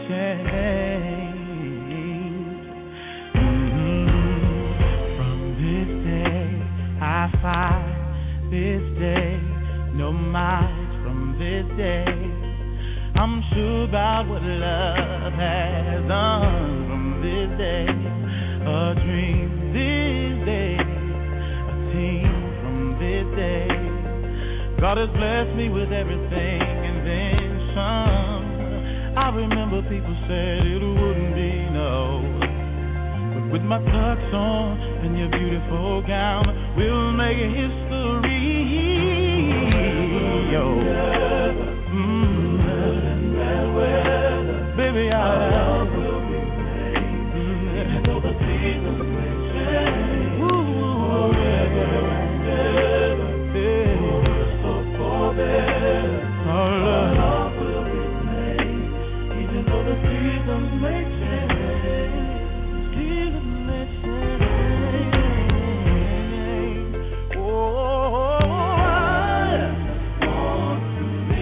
change. Mm-hmm. From this day I fight, this day no mind. This day I'm sure about what love has done. From this day a dream, this day a team. From this day God has blessed me with everything and then some. I remember people said it wouldn't be, no, but with my tux on and your beautiful gown, we'll make history. Yo, mm, baby, I love you. Even though the seasons may change, forever and ever, so for better, our love will remain. Even though the seasons may change, seasons may change. Oh.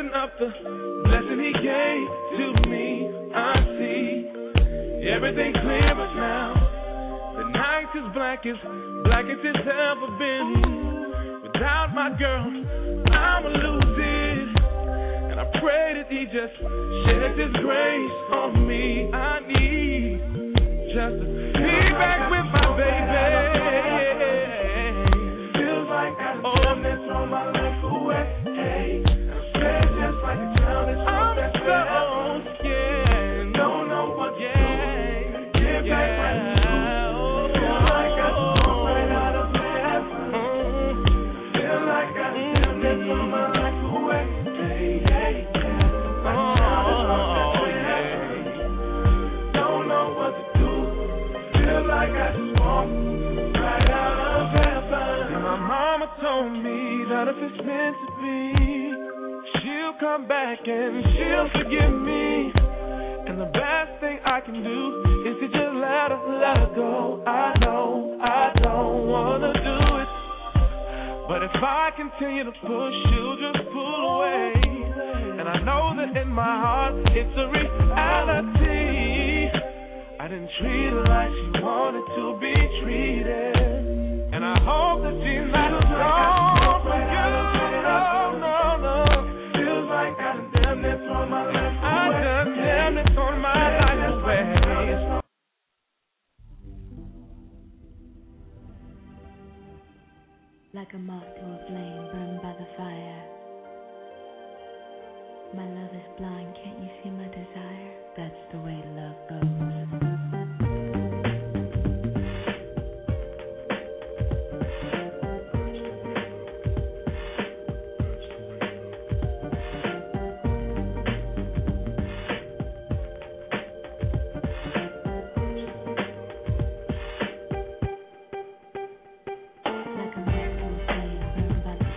enough the blessing he gave to me. I see everything clearer now. The night is black as black as it's ever been. Without my girl, I'ma lose it. And I pray that he just sheds his grace on me. I need just to be back with my baby. Feels like I done this throw my life away. Hey, I'm scared just like a child that's I'm best so, yeah, don't know what to do. Get back right now. Feel like I just walked right out of heaven. Feel like I done this throw my life away. Hey, hey, yeah. Like a child that's I'm best don't know what to do. Feel like I just walked right out of heaven. And my mama told me that if it's meant to be, she'll come back and she'll forgive me. And the best thing I can do is to just let her, let her go. I know I don't wanna do it, but if I continue to push, she'll just pull away. And I know that in my heart it's a reality. I didn't treat her like she wanted to be treated, and I hope that she's not wrong for you. No, no, no. Feels like I done damn it for my life away. I done damn it for my life away. Like a moth to a flame burned by the fire. My love is blind, can't you see my desire? That's the way love goes. Like a moth to a flame burned by the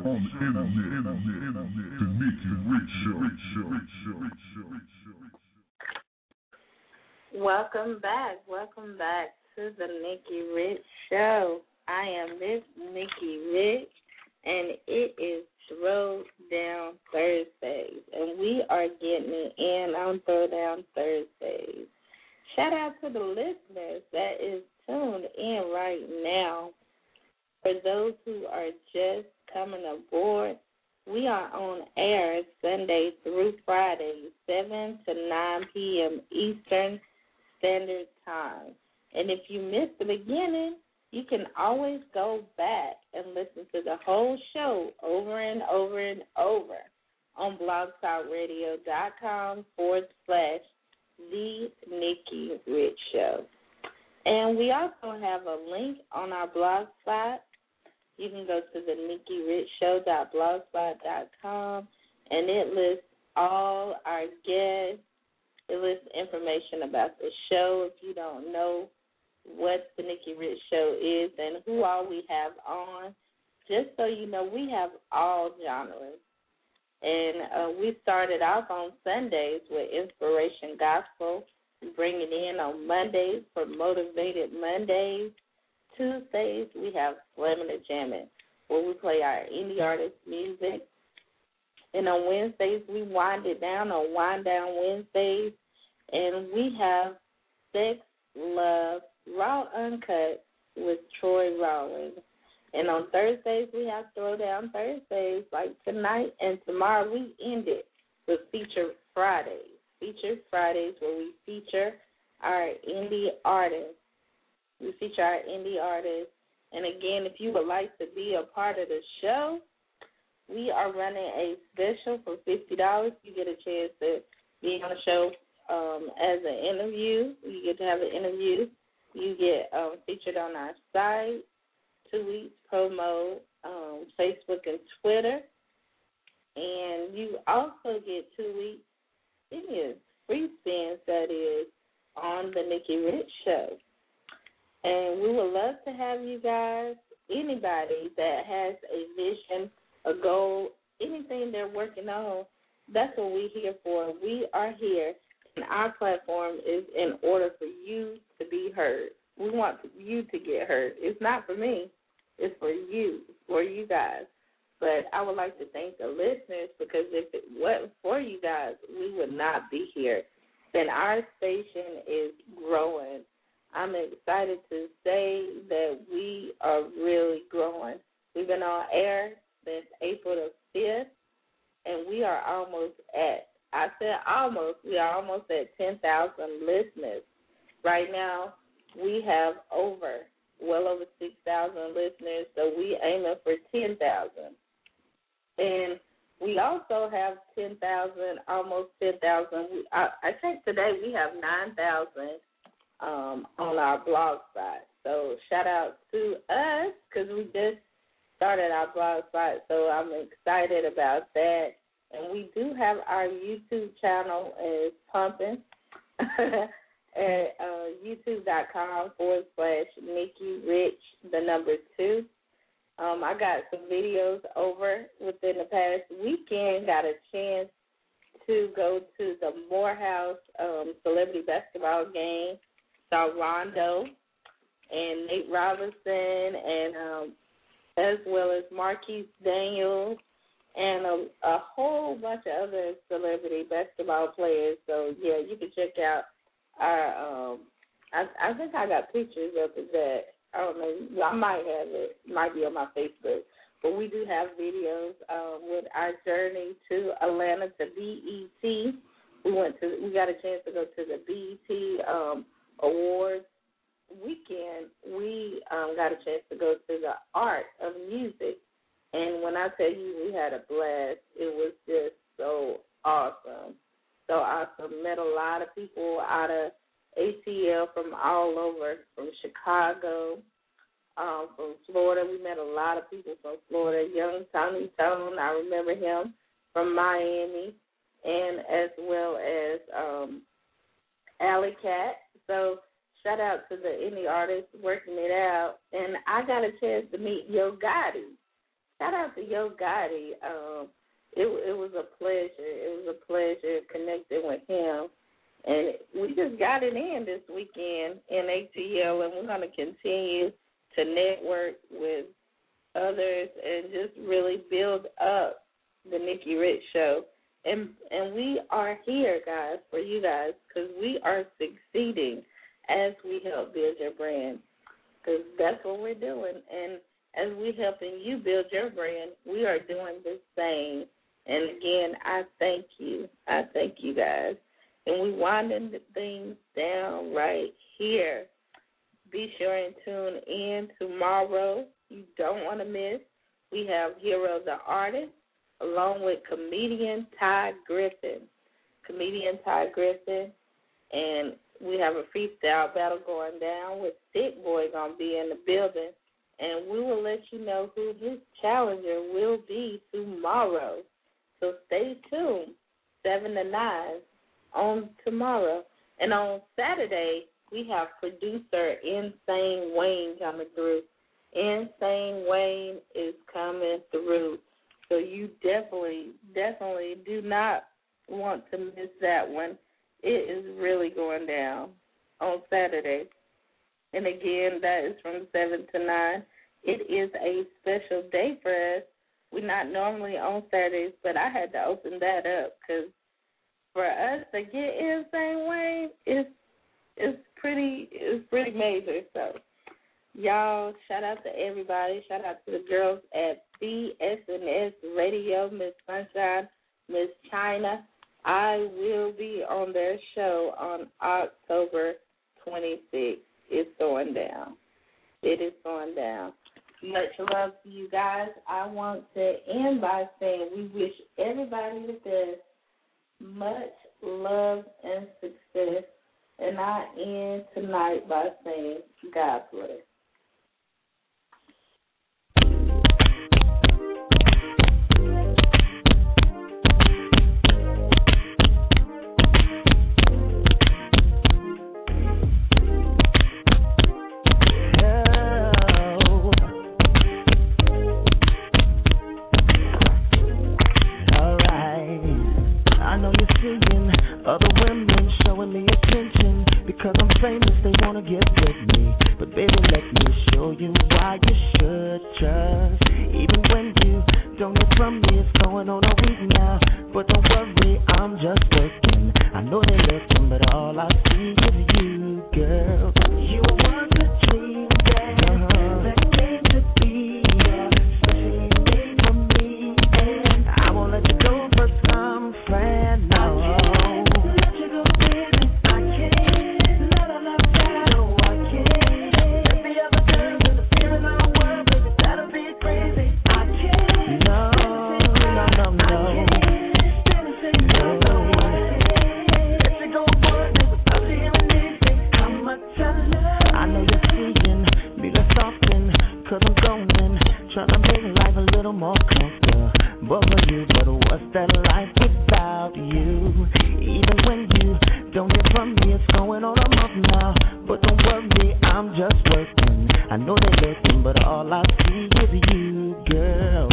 on the internet, the Nikki Rich Show. Welcome back. Welcome back to the Nikki Rich Show. I am Miss Nikki Rich, and it is Throwdown Thursdays, and we are getting it in on Throwdown Thursdays. Shout out to the listeners that is tuned in right now. For those who are just coming aboard, we are on air Sunday through Friday, seven to nine p.m. Eastern Standard Time. And if you missed the beginning, you can always go back and listen to the whole show over and over and over on blogtalkradio.com forward slash The Nikki Rich Show. And we also have a link on our blog spot. You can go to the nikki rich show dot blogspot dot com, and it lists all our guests. It lists information about the show if you don't know what the Nikki Rich Show is and who all we have on. Just so you know, we have all genres. And uh, we started off on Sundays with Inspiration Gospel, bringing in on Mondays for Motivated Mondays. Tuesdays, we have Slamming and Jamming, where we play our indie artist music. And on Wednesdays, we wind it down on Wind Down Wednesdays. And we have Sex, Love, Raw Uncut with Troy Rawlings. And on Thursdays, we have Throwdown Thursdays, like tonight and tomorrow. We end it with Feature Fridays. Feature Fridays, where we feature our indie artists. We feature our indie artists. And again, if you would like to be a part of the show, we are running a special for fifty dollars. You get a chance to be on the show um, as an interview. You get to have an interview. You get um, featured on our site, two weeks promo, um, Facebook and Twitter. And you also get two weeks, it is free spins, that is, on the Nikki Rich Show. And we would love to have you guys, anybody that has a vision, a goal, anything they're working on, that's what we're here for. We are here, and our platform is in order for you to be heard. We want you to get heard. It's not for me. It's for you, for you guys. But I would like to thank the listeners, because if it wasn't for you guys, we would not be here. And our station is growing. I'm excited to say that we are really growing. We've been on air since April the fifth, and we are almost at, I said almost, we are almost at ten thousand listeners. Right now, we have over, well over six thousand listeners, so we aiming for ten thousand. And we also have ten thousand, almost ten thousand. I, I think today we have nine thousand um, on our blog site. So shout out to us, because we just started our blog site, so I'm excited about that. And we do have our YouTube channel is pumping at uh, youtube.com forward slash Nikki Rich, the number two. Um, I got some videos over within the past weekend, got a chance to go to the Morehouse um, celebrity basketball game, saw Rondo and Nate Robinson, and um, as well as Marquise Daniels, and a, a whole bunch of other celebrity basketball players. So, yeah, you can check out our, um, I, I think I got pictures of that. I don't know, I might have it, it might be on my Facebook. But we do have videos um, with our journey to Atlanta to B E T. We went to, we got a chance to go to the B E T um, Awards weekend. We um, got a chance to go to the Art of Music. And when I tell you we had a blast, it was just so awesome. So awesome. Met a lot of people out of A T L from all over, from Chicago, um, from Florida. We met a lot of people from Florida. Young Tony Tone, I remember him, from Miami, and as well as um, Alley Cat. So shout out to the indie artists working it out. And I got a chance to meet Yo Gotti. shout out to Yo Gotti. Um, it it was a pleasure. It was a pleasure connecting with him, and we just got it in this weekend in A T L, and we're going to continue to network with others and just really build up the Nikki Rich Show. And and we are here, guys, for you guys, because we are succeeding as we help build your brand, because that's what we're doing. And as we're helping you build your brand, we are doing the same. And, again, I thank you. I thank you, guys. And we winding the things down right here. Be sure and tune in tomorrow. You don't want to miss. We have Hero the Artist, along with comedian Ty Griffin. Comedian Ty Griffin. And we have a freestyle battle going down with Thick Boy going to be in the building. And we will let you know who his challenger will be tomorrow. So stay tuned, seven to nine on tomorrow. And on Saturday, we have producer Insane Wayne coming through. Insane Wayne is coming through. So you definitely, definitely do not want to miss that one. It is really going down on Saturday. And again, that is from seven to nine. It is a special day for us. We're not normally on Saturdays, but I had to open that up because for us to get Insane Wayne, it's, it's, pretty, it's pretty major. So, y'all, shout out to everybody. Shout out to the girls at B S N S Radio, Miss Sunshine, Miss China. I will be on their show on October twenty-sixth. It's going down. It is going down. Much love to you guys. I want to end by saying we wish everybody the best. Much love and success. And I end tonight by saying God bless. Other women showing me attention because I'm famous, they wanna get with me. But baby, let me show you why you should trust. Even when you don't hear from me, it's going on a week now. But don't worry, I'm just working. I know they're looking, but all I see is you, girl. You want to dream that uh-huh. that came to be, especially made for me. And I won't let you go for some friend, no. More comfortable for you, but what's that life without you? Even when you don't hear from me, it's going on a month now. But don't worry, I'm just working. I know they're looking, but all I see is you, girl.